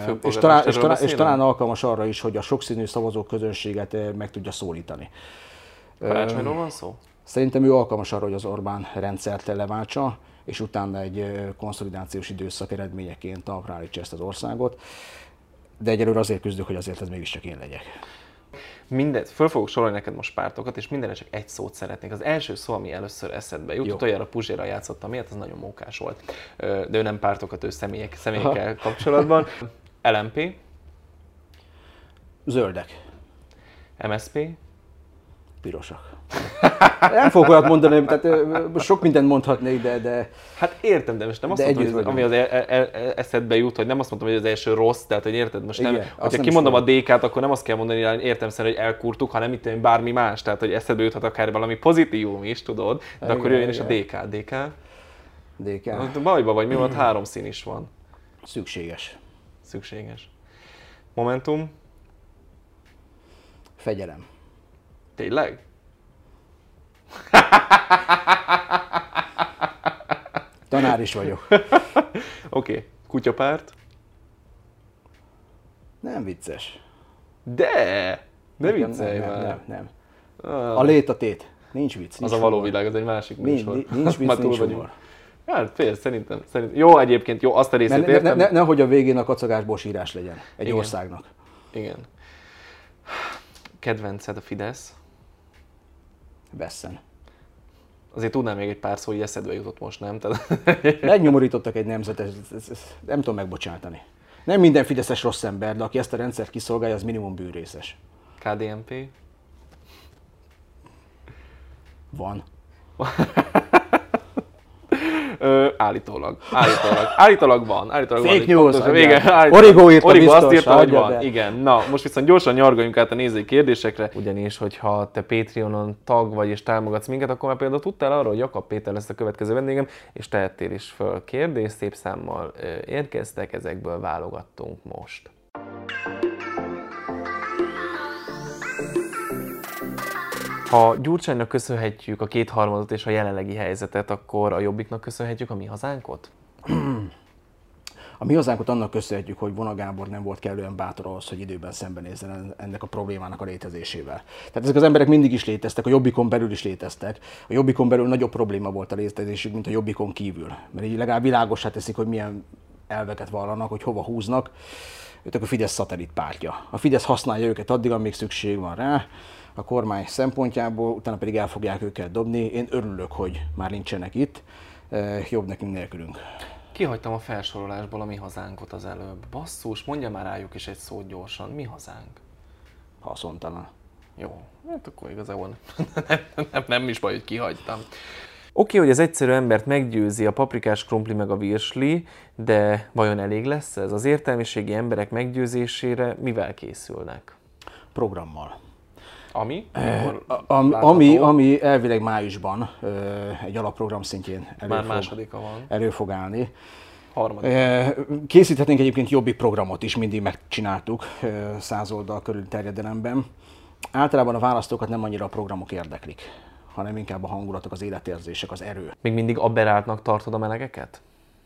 És talán alkalmas arra is, hogy a sokszínű szavazók közönséget meg tudja szólítani. Karácsonyról van szó? Szerintem ő alkalmas arra, hogy az Orbán rendszert leváltsa, és utána egy konszolidációs időszak eredményeként talpra állítsa ezt az országot. De egyelőre azért küzdök, hogy azért ez mégiscsak én legyek. Föl fogok sorolni neked most pártokat, és mindenre csak egy szót szeretnék. Az első szó, ami először eszedbe jut, utoljára Puzsérral játszottam miatt, az nagyon mókás volt. De ő nem pártokat, ő személyekkel kapcsolatban. LMP. Zöldek. MSP. Pirosak. Nem fogok olyat mondani, tehát sok mindent mondhatnék, de... Hát értem, de most nem azt mondtam, hogy ami az eszedbe jut, hogy nem azt mondtam, hogy az első rossz, tehát hogy érted, most nem, hogyha kimondom a DK-t, akkor nem azt kell mondani, hogy értem szerint, hogy elkurtuk, hanem itt bármi más, tehát hogy eszedbe juthat akár valami pozitívum is, tudod, de igen, akkor jöjjön is a DK. DK? Bajba vagy, mi volt, 3 szín is van. Szükséges. Momentum. Fegyelem. Tényleg? Tanár is vagyok. Oké. Kutyapárt? Nem vicces. De viccelj már. Nem. A lét a tét. Nincs vicc. Az a való világ, az egy másik műsor. Nincs vicc, nincs humor. Hát fél, szerintem. Jó, egyébként jó, azt a részét értem. Nehogy a végén a kacagásból sírás legyen egy országnak. Igen. Kedvenced a Fidesz? Vesszen. Azért tudnám még egy pár szó, hogy eszedbe jutott most, nem? Megnyomorítottak egy nemzetet, nem tudom megbocsátani. Nem minden fideszes rossz ember, de aki ezt a rendszert kiszolgálja, az minimum bűnrészes. KDNP? Van. Állítólag van. Fake news. Origo azt írta, hogy van. Igen. Na, most viszont gyorsan nyargaljunk át a nézői kérdésekre. Ugyanis, hogyha te Patreonon tag vagy és támogatsz minket, akkor már például tudtál arról, hogy Jakab Péter lesz a következő vendégem, és tehettél is föl kérdést, szép számmal érkeztek, ezekből válogattunk most. Ha Gyurcsánynak köszönhetjük a 2/3 és a jelenlegi helyzetet, akkor a Jobbiknak köszönhetjük a Mi Hazánkot? A Mi Hazánkot annak köszönhetjük, hogy Vona Gábor nem volt kellően bátor ahhoz, hogy időben szembenézzen ennek a problémának a létezésével. Tehát ezek az emberek mindig is léteztek, a Jobbikon belül is léteztek. A Jobbikon belül nagyobb probléma volt a létezésük, mint a Jobbikon kívül. Mert így legalább világossá teszik, hogy milyen elveket vallanak, hogy hova húznak. Ők a Fidesz szatellit pártja. A Fidesz használja őket addig, amíg szükség van rá, a kormány szempontjából, utána pedig el fogják őket dobni. Én örülök, hogy már nincsenek itt, jobb nekünk nélkülünk. Kihagytam a felsorolásból a Mi Hazánkot az előbb. Basszus, mondja már rájuk is egy szót gyorsan. Mi Hazánk? Haszontalan. Jó, hát akkor igazából nem is baj, hogy kihagytam. Oké, hogy az egyszerű embert meggyőzi a paprikás krumpli meg a virsli, de vajon elég lesz ez? Az értelmiségi emberek meggyőzésére mivel készülnek? Programmal. Ami elvileg májusban egy alapprogram szintjén elő fog állni. Készíthetnénk egyébként Jobbik programot is, mindig megcsináltuk 100 oldal körül terjedelemben. Általában a választókat nem annyira a programok érdeklik, hanem inkább a hangulatok, az életérzések, az erő. Még mindig aberráltnak tartod a melegeket?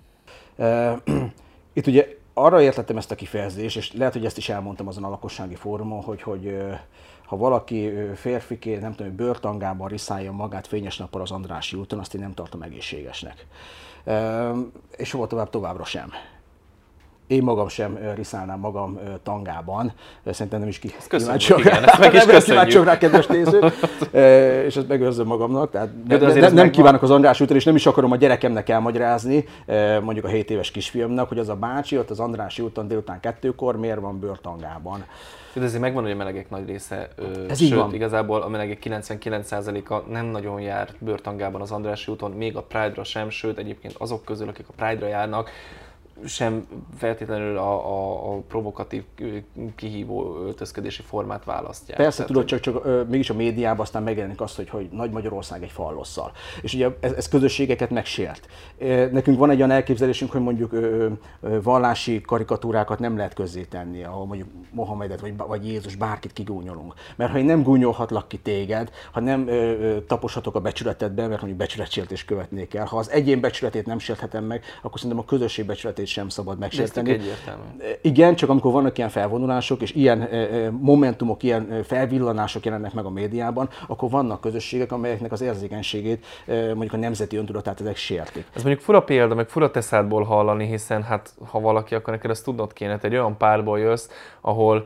Itt ugye arra értettem ezt a kifejezést, és lehet, hogy ezt is elmondtam azon a lakossági fórumon, hogy ha valaki férfiként, nem tudom, hogy bőrtangában riszálja magát fényes nappal az Andrássy úton, azt én nem tartom egészségesnek. És hova továbbra sem. Én magam sem riszálnám magam tangában, szerintem nem is kíváncsiak rá, kedves nézők, és ezt megőrzöm magamnak, tehát nem kívánok az Andrássy úton, és nem is akarom a gyerekemnek elmagyarázni, mondjuk a 7 éves kisfiamnak, hogy az a bácsi ott az Andrássy úton délután 2-kor miért van bőrtangában. De azért megvan, hogy a melegek nagy része, sőt, igazából a melegek 99%-a nem nagyon jár bőrtangában az Andrássy úton, még a Pride-ra sem, sőt egyébként azok közül, akik a Pride-ra járnak, sem feltétlenül a provokatív, kihívó öltözködési formát választják. Persze, tudod, csak mégis a médiában aztán megjelenik azt, hogy Nagy Magyarország egy fallosszal. És ugye ez közösségeket megsért. Nekünk van egy olyan elképzelésünk, hogy mondjuk vallási karikatúrákat nem lehet közzétenni, ahol mondjuk Mohamedet vagy Jézus bárkit kigúnyolunk. Mert ha én nem gúnyolhatlak ki téged, ha nem taposhatok a becsületedben, mert mondjuk becsületsértést követnék el, ha az egyén becsületét nem sérthetem meg, akkor szerintem a közösség becsületét sem szabad megsérteni. Igen, csak amikor vannak ilyen felvonulások, és ilyen momentumok, ilyen felvillanások jelennek meg a médiában, akkor vannak közösségek, amelyeknek az érzékenységét, mondjuk a nemzeti öntudatát ezek sértik. Ez mondjuk fura példa, meg fura teszádból hallani, hiszen hát ha valaki, akkor neked ezt tudnod kéne, te egy olyan párból jössz, ahol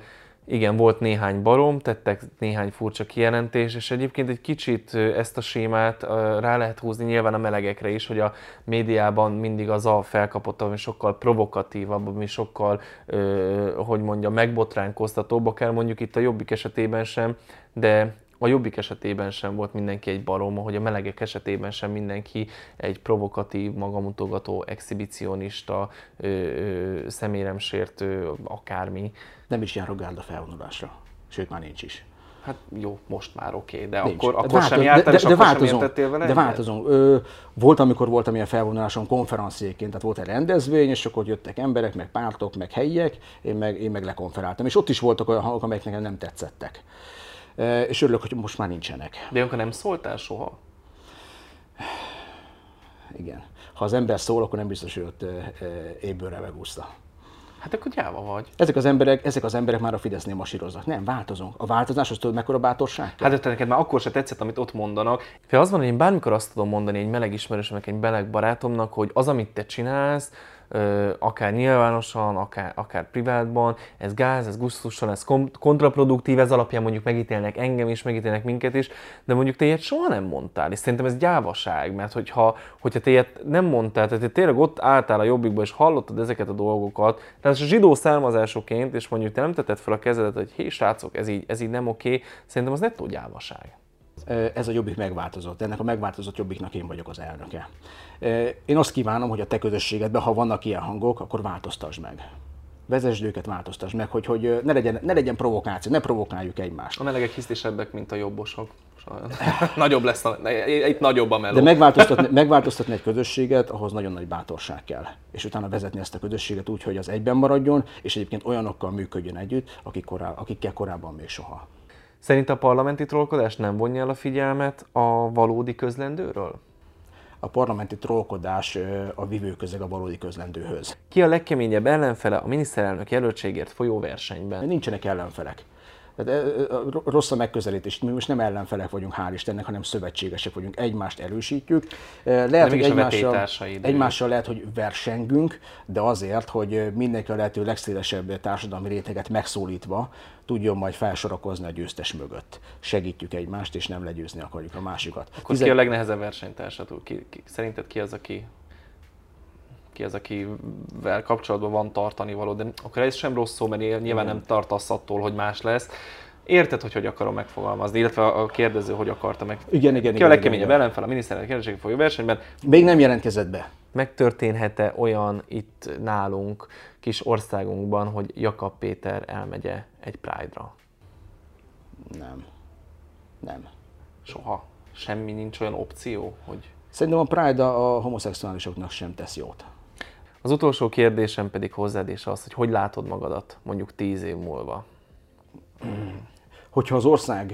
Igen, volt néhány barom, tettek néhány furcsa kijelentés, és egyébként egy kicsit ezt a sémát rá lehet húzni nyilván a melegekre is, hogy a médiában mindig az a felkapott, ami sokkal provokatívabb, ami sokkal, hogy mondja, megbotránkoztatóbb, akár mondjuk itt a Jobbik esetében sem, de a Jobbik esetében sem volt mindenki egy barom, hogy a melegek esetében sem mindenki egy provokatív, magamutogató, exhibicionista, személyemsértő, akármi. Nem is járok gárda felvonulásra, sőt már nincs is. Hát jó, most már oké, de Nincs. akkor sem jártál, és akkor sem értettél vele? De változom. Volt, amikor voltam ilyen felvonuláson konferenciéként, tehát volt egy rendezvény, és akkor jöttek emberek, meg pártok, meg helyiek, én meg lekonferáltam. És ott is voltak olyan hangok, amelyek nekem nem tetszettek. És örülök, hogy most már nincsenek. De akkor nem szóltál soha? Igen. Ha az ember szól, akkor nem biztos, hogy ott ébbőre megúszta. Hát akkor gyáva vagy. Ezek az emberek már a Fidesznél masíroznak. Nem, változunk. A változás, az tudod, mekkora bátorság? Hát de neked már akkor se tetszett, amit ott mondanak. Az van, hogy én bármikor azt tudom mondani egy meleg ismerősömnek, egy meleg barátomnak, hogy az, amit te csinálsz, akár nyilvánosan, akár privátban, ez gáz, ez gusztustalan, ez kontraproduktív, ez alapján mondjuk megítélnek engem is, megítélnek minket is, de mondjuk te ilyet soha nem mondtál, és szerintem ez gyávaság, mert hogyha te ilyet nem mondtál, tehát te tényleg ott álltál a Jobbikba, és hallottad ezeket a dolgokat, tehát a zsidó származásoként, és mondjuk te nem tetted fel a kezedet, hogy hé srácok, ez így nem oké, szerintem az nettó gyávaság. Ez a Jobbik megváltozott. Ennek a megváltozott Jobbiknak én vagyok az elnöke. Én azt kívánom, hogy a te közösségedben, ha vannak ilyen hangok, akkor változtasd meg. Vezesd őket, változtasd meg, hogy ne legyen provokáció, ne provokáljuk egymást. A melegek hisztisebbek, mint a jobbosok. Nagyobb lesz, itt nagyobb a meló. De megváltoztatni egy közösséget, ahhoz nagyon nagy bátorság kell. És utána vezetni ezt a közösséget úgy, hogy az egyben maradjon, és egyébként olyanokkal működjön együtt, akikkel korábban még soha. Szerint a parlamenti trollkodás nem vonja el a figyelmet a valódi közlendőről? A parlamenti trollkodás a vívőközeg a valódi közlendőhöz. Ki a legkeményebb ellenfele a miniszterelnök jelöltségért folyó versenyben? Nincsenek ellenfelek. Tehát rossz a megközelítés. Mi most nem ellenfelek vagyunk, hál' Istennek, hanem szövetségesek vagyunk. Egymást erősítjük. Lehet, hogy egymással lehet, hogy versengünk, de azért, hogy mindenki a lehető legszélesebb társadalmi réteget megszólítva tudjon majd felsorakozni a győztes mögött. Segítjük egymást, és nem legyőzni akarjuk a másikat. Akkor ki a legnehezebb versenytársad? Szerinted ki az, akivel kapcsolatban van tartani való, de akkor ez sem rossz szó, mert nyilván nem tartasz attól, hogy más lesz. Érted, hogy akarom megfogalmazni, illetve a kérdező, hogy akarta meg. Igen. Ki a legkeményebb ellenfel a miniszterelnök jelöltségért folyó versenyben? Még nem jelentkezett be. Megtörténhet-e olyan itt nálunk, kis országunkban, hogy Jakab Péter elmegye egy Pride-ra? Nem. Soha? Semmi nincs olyan opció, hogy... Szerintem a Pride a homoszexuálisoknak sem tesz jót. Az utolsó kérdésem pedig hozzád és az, hogy látod magadat mondjuk 10 év múlva? Hogyha az ország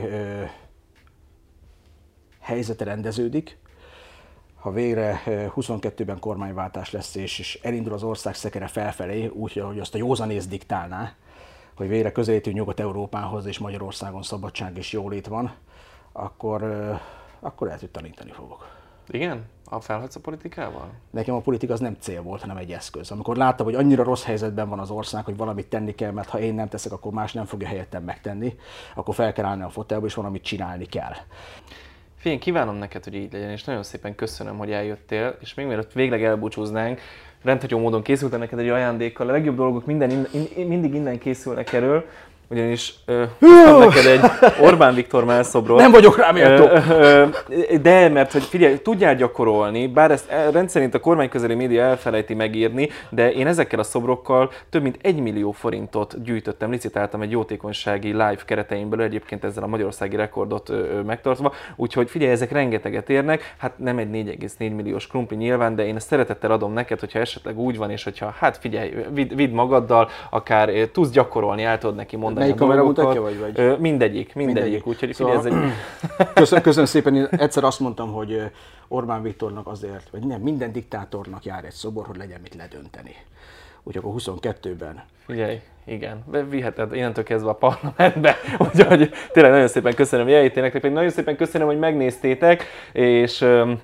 helyzete rendeződik, ha végre 22-ben kormányváltás lesz, és elindul az ország szekere felfelé, úgy, hogy azt a józanész diktálná, hogy végre közelítünk Nyugat-Európához, és Magyarországon szabadság és jólét van, akkor lehet, hogy tanítani fogok. Igen? Felhagysz a politikával? Nekem a politika az nem cél volt, hanem egy eszköz. Amikor láttam, hogy annyira rossz helyzetben van az ország, hogy valamit tenni kell, mert ha én nem teszek, akkor más nem fogja helyettem megtenni, akkor fel kell állni a fotelba, és valamit csinálni kell. Figyelj, kívánom neked, hogy így legyen, és nagyon szépen köszönöm, hogy eljöttél, és még mielőtt végleg elbúcsúznánk, rendhagyó módon készültem neked egy ajándékkal. A legjobb dolgok mindig innen készülnek erről, ugyanis hoztam neked egy Orbán Viktor mellszobrot. Nem vagyok rá méltó! De, mert hogy figyelj, tudjál gyakorolni, bár ezt rendszerint a kormányközeli média elfelejti megírni, de én ezekkel a szobrokkal több mint 1 millió forintot gyűjtöttem, licitáltam egy jótékonysági live keretein belül, egyébként ezzel a magyarországi rekordot megtartva, úgyhogy figyelj, ezek rengeteget érnek, hát nem egy 4,4 milliós krumpli nyilván, de én ezt szeretettel adom neked, hogyha esetleg úgy van, és hogyha hát figyelj, vidd magaddal, akár tudsz gyakorolni, el tudod neki mondani. Melyik kamera mutatja, vagy? Mindegyik. Úgyhogy szóval, ez egy... Köszönöm szépen, én egyszer azt mondtam, hogy Orbán Viktornak azért, vagy nem, minden diktátornak jár egy szobor, hogy legyen mit ledönteni. Úgyhogy akkor 22-ben. Figyelj, igen, viheted innentől kezdve a parlamentbe. Úgyhogy tényleg nagyon szépen köszönöm, hogy eljöttél, nektek pedig nagyon szépen köszönöm, hogy megnéztétek, és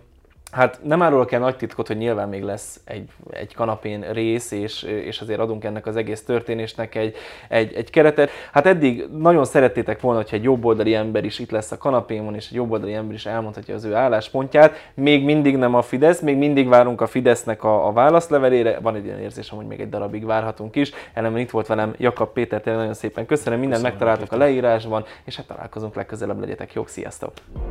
Hát nem árulok el nagy titkot, hogy nyilván még lesz egy kanapén rész, és azért adunk ennek az egész történésnek egy keretet. Hát eddig nagyon szerettétek volna, hogyha egy jobboldali ember is itt lesz a kanapémon, és egy jobboldali ember is elmondhatja az ő álláspontját. Még mindig nem a Fidesz, még mindig várunk a Fidesznek a válaszlevelére. Van egy ilyen érzésem, hogy még egy darabig várhatunk is. Ellenben itt volt velem Jakab Péter, tényleg nagyon szépen köszönöm, mindent megtaláltok a leírásban, és hát találkozunk legközelebb, legyetek jók, sziasztok!